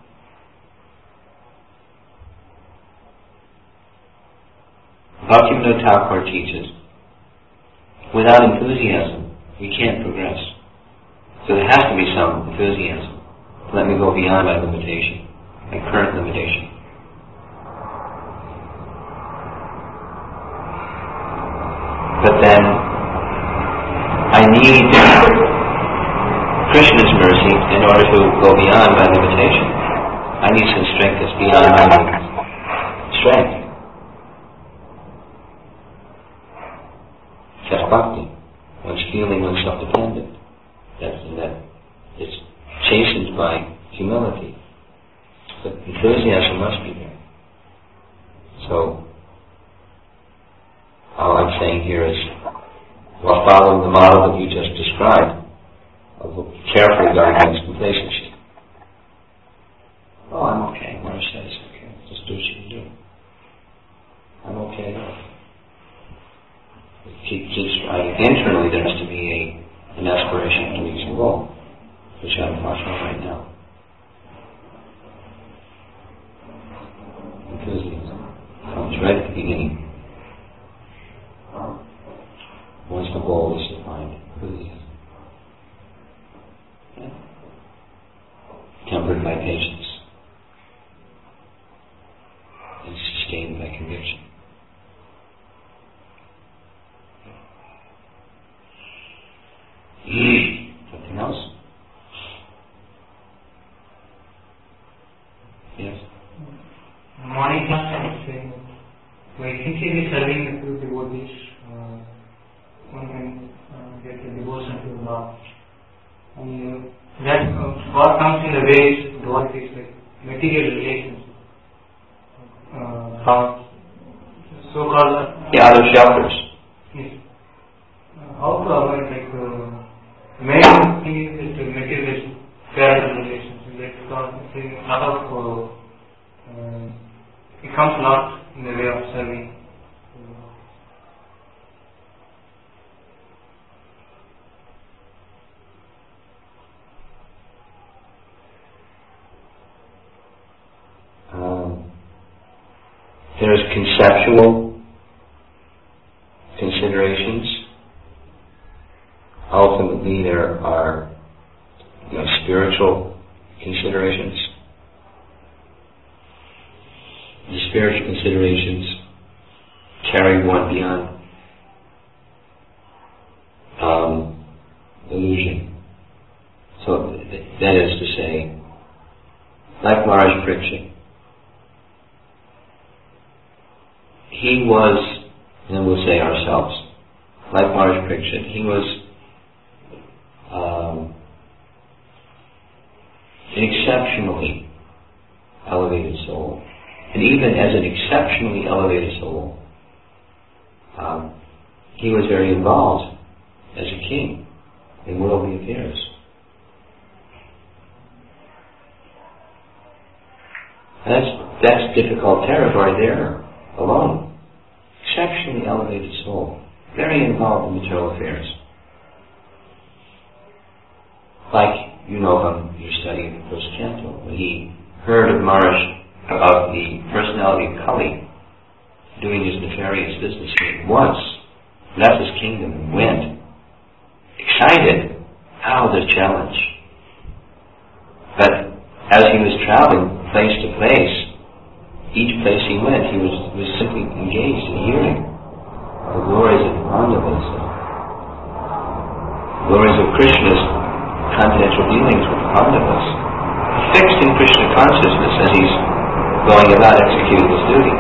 Bhaktivinoda Thakur teaches, without enthusiasm, we can't progress. So there has to be some enthusiasm. Let me go beyond my limitation, my current limitation. But then I need Krishna's mercy in order to go beyond my limitation. I need some strength that's beyond my strength. That's bhakti. One's feeling oneself dependent. That's that it's chastened by humility. But enthusiasm must be there. So all I'm saying here is, while following the model that you just described, of carefully guarding one's complacency. Oh, I'm okay. Mara says, okay, just do what you can do. I'm okay. Keep, keep striving. Internally, there has to be a, an aspiration to reach a goal, which I'm talking about right now. Enthusiasm comes right at the beginning. Once the goal is defined, enthusiasm. Yeah. Tempered by patience and sustained by conviction. Something else? Yes? Morning class I was saying, by essentially serving a few devotees, uh, one can uh, get the devotion to God. And uh, that uh, God comes in the ways devotees, like material relations. Uh, how so-called... Yeah, other shelters. Yes. Uh, how to avoid, like, uh, the main thing is the materialist parallel relations. Like, because it's a lot of... Uh, uh, it comes a lot in the way of serving. There's conceptual considerations. Ultimately, there are you know, spiritual considerations. The spiritual considerations carry one beyond um, illusion. So th- that is to say, like Maharaj Parikshit, he was, and we'll say ourselves, like Maharaj Parikshit, he was um, an exceptionally elevated soul. And even as an exceptionally elevated soul, um, he was very involved as a king in worldly affairs. That's, that's difficult territory there alone. Exceptionally elevated soul, very involved in material affairs. Like, you know from your study of the first canto, when he heard of Maharaj, about the personality of Kali doing his nefarious business, he once left his kingdom and went, excited, how the challenge. But as he was traveling place to place, each place he went, he was, was simply engaged in hearing the glories of Pandavas, glories of Krishna's confidential dealings with the Pandavas, fixed in Krishna consciousness as he's going about executing his duty.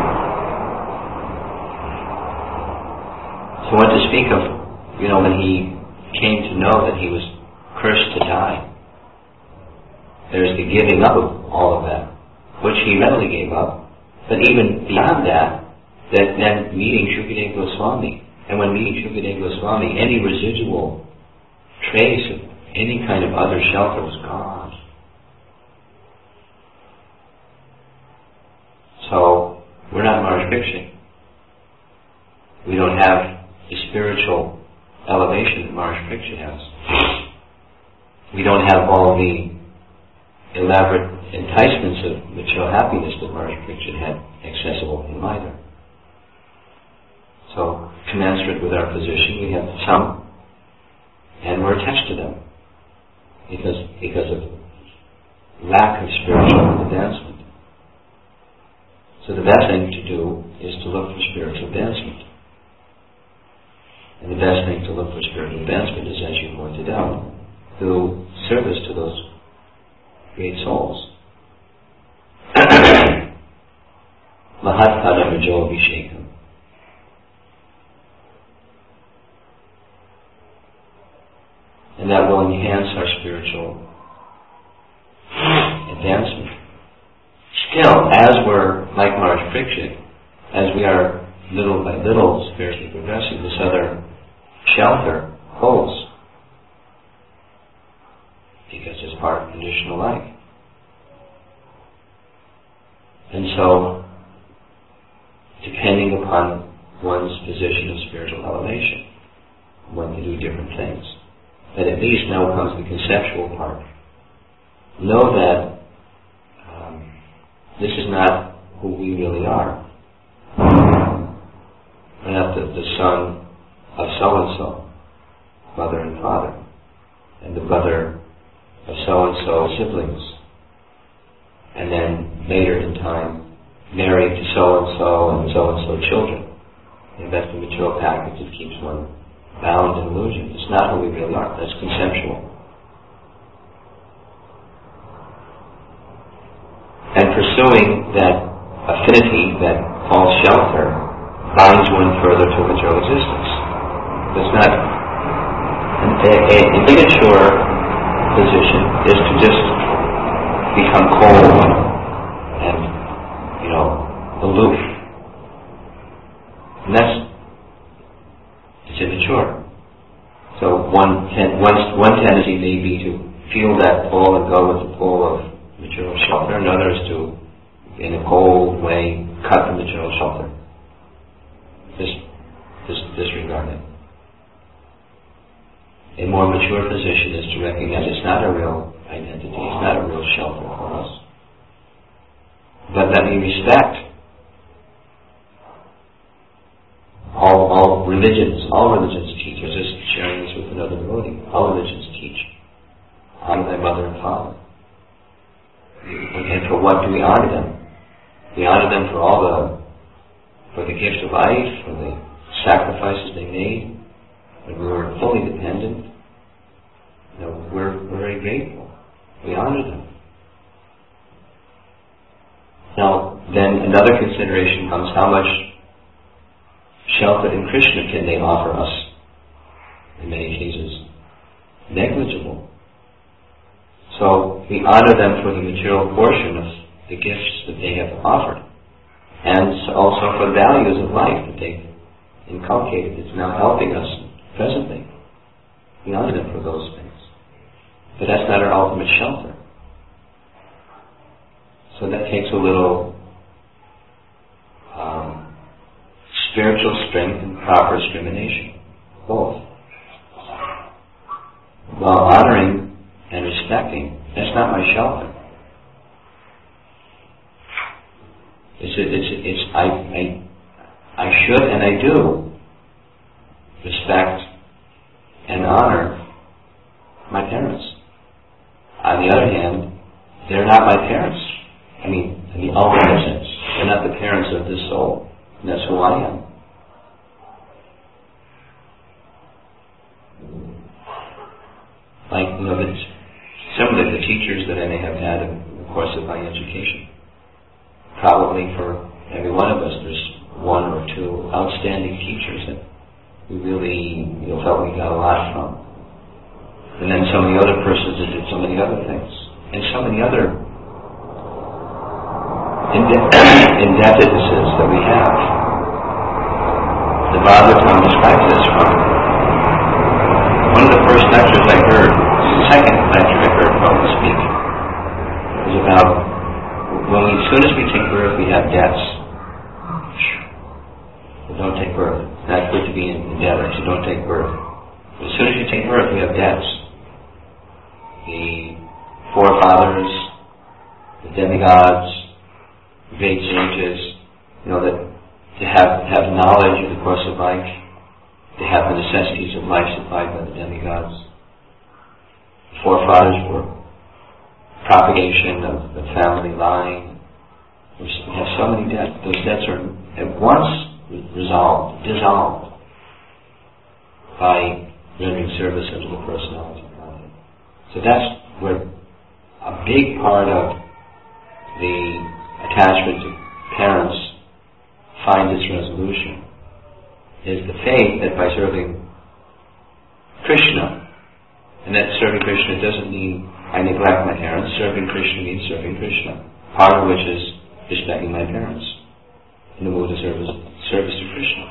So what to speak of, you know, when he came to know that he was cursed to die. There's the giving up of all of that, which he readily gave up. But even beyond that, that then meeting Shukadeva Goswami, and when meeting Shukadeva Goswami, any residual trace of any kind of other shelter was gone. So, we're not Maharaj Parikshit. We don't have the spiritual elevation that Maharaj Parikshit has. We don't have all the elaborate enticements of material happiness that Maharaj Parikshit had accessible in him either. So, commensurate with our position, we have some, and we're attached to them because, because of lack of spiritual advancement. So the best thing to do is to look for spiritual advancement. And the best thing to look for spiritual advancement is, as you pointed out, through service to those great souls. Mahatpada Rajo Abhishekam. And that will enhance our spiritual advancement. Still, as we're, like Maharaj Parikshit, as we are little by little spiritually progressing, this other shelter holds. Because it's part of conditional life. And so, depending upon one's position of spiritual elevation, one can do different things. But at least now comes the conceptual part. Know that um, this is not who we really are. We're not the, the son of so-and-so, mother and father, and the brother of so-and-so siblings, and then later in time married to so-and-so and so-and-so children. And that's the material package that keeps one bound in illusion. It's not who we really are. That's conceptual. And pursuing that affinity, that false shelter, binds one further to material existence. It's not an, a, a immature position is to just become cold and, you know, aloof. And that's, it's immature. So one, ten, one, one tendency may be to feel that pull and go with the pull of material shelter, another is to, in a cold way, cut the material shelter. Just, just disregard it. A more mature position is to recognize it's not a real identity, it's not a real shelter for us. But let me respect all religions teach. I was just sharing this with another devotee. All religions teach. Honor thy mother and father. And for what do we honor them? We honor them for all the, for the gift of life, for the sacrifices they made, when we were fully dependent. You know, we're, we're very grateful. We honor them. Now, then another consideration comes, how much shelter in Krishna can they offer us? In many cases, negligible. So we honor them for the material portion of the gifts that they have offered, and also for the values of life that they've inculcated. It's now helping us presently. We honor them for those things. But that's not our ultimate shelter. So that takes a little um, spiritual strength and proper discrimination. Both. While honoring and respecting, that's not my shelter. It's, it's, it's, I, I, I should and I do respect and honor my parents. On the other hand, they're not my parents. I mean, in the ultimate sense, they're not the parents of this soul. And that's who I am. Like, you know, the, some of the, the teachers that I may have had in the course of my education, probably for every one of us, there's one or two outstanding teachers that we really, you know, felt we got a lot from. And then so many other persons that did so many other things. And so many other indebtednesses that we have. The Bhagavatam describes this from one of the first lectures I heard, the second lecture I heard Prabhupada speak, was about when we, as soon as we take birth, we have debts. Well, don't take birth. It's not good to be in debt, so don't take birth. But as soon as you take birth, we have debts. The forefathers, the demigods, the great sages, you know, that to have, have knowledge of the course of life, to have the necessities of life supplied by the demigods. The forefathers were propagation of the family line. We have so many debts. Those debts are at once resolved, dissolved by rendering service unto the personality of God. So that's where a big part of the attachment to parents finds its resolution, is the faith that by serving Krishna, and that serving Krishna doesn't mean I neglect my parents. Serving Krishna means serving Krishna, part of which is respecting my parents in the mood of service, service to Krishna.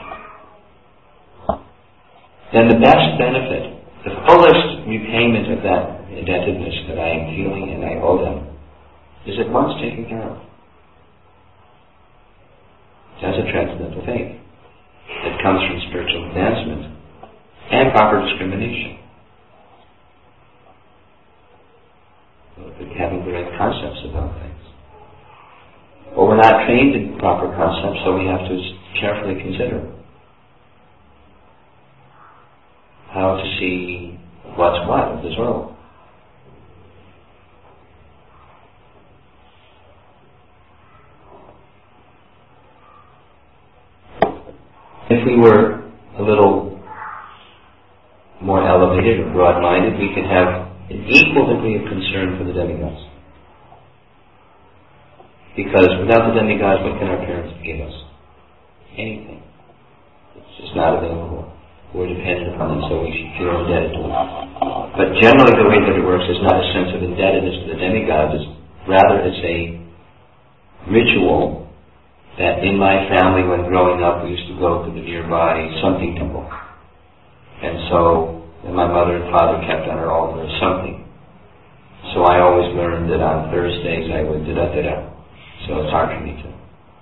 Then the best benefit, the fullest repayment of that indebtedness that I am feeling and I owe them, is at once taken care of. That's a transcendental faith that comes from spiritual advancement and proper discrimination. Having the right concepts about things. But we're not trained in proper concepts, so we have to carefully consider how to see what's what of this world. If we were a little more elevated or broad-minded, we could have an equal degree of concern for the demigods. Because without the demigods, what can our parents give us? Anything. It's just not available. We're dependent upon them, so we feel indebted to them. But generally the way that it works is not a sense of indebtedness to the demigods, it's rather it's a ritual that in my family when growing up we used to go to the nearby something temple. And so and my mother and father kept on our altar something. So I always learned that on Thursdays I would da-da-da-da. So it's hard for me to.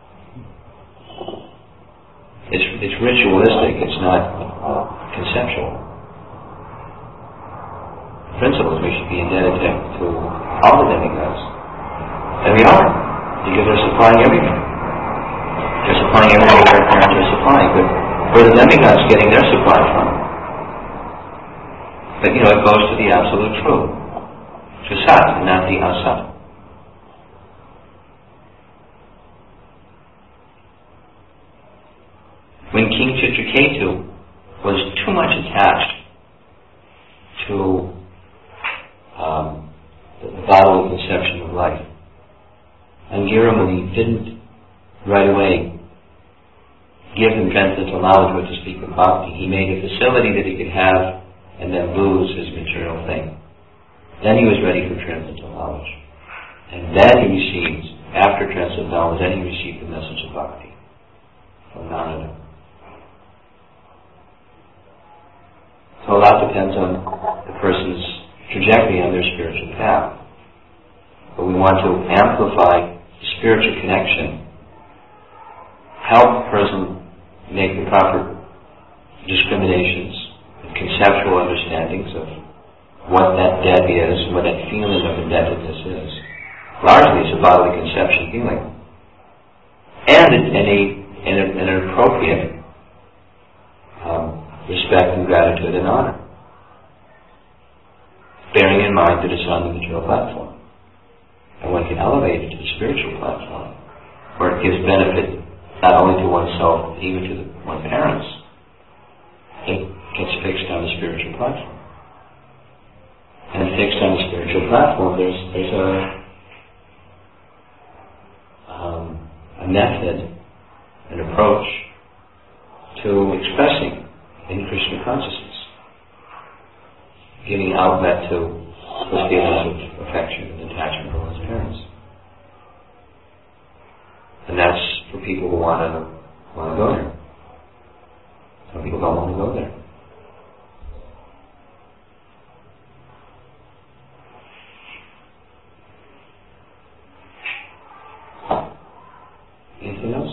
It's, it's ritualistic, it's not conceptual. Principles, we should be indebted to, to all the demigods. And we are, because they're supplying everything. They're supplying everything that our parents are supplying. But where the demigods getting their supply from. But, you know, it goes to the absolute truth, to Sat and not the Asat. When King Chitraketu was too much attached to um, the bodily conception of life, Angira Muni didn't right away give him transcendental knowledge what to speak of bhakti. He made a facility that he could have and then lose his material thing. Then he was ready for transcendental knowledge. And then he received, after transcendental knowledge, then he received the message of bhakti from Narada. So a lot depends on the person's trajectory on their spiritual path. But we want to amplify the spiritual connection, help the person make the proper discriminations and conceptual understandings of what that debt is and what that feeling of indebtedness is. Largely it's a bodily conception feeling. And in a, in a, in an appropriate um, respect and gratitude and honor, bearing in mind that it's on the material platform. And one can elevate it to the spiritual platform, where it gives benefit not only to oneself, but even to the, one's parents. It gets fixed on the spiritual platform. And fixed on the spiritual platform, there's there's a um, a method, an approach to expressing in Krishna consciousness, giving outlet to the feelings of affection and attachment for one's parents. And that's for people who want to want to go there. Some people don't want to go there. Anything else?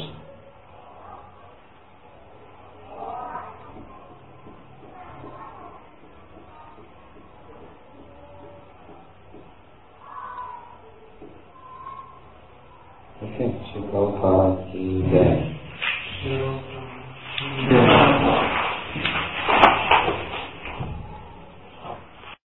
Okay, so Prabhupada, the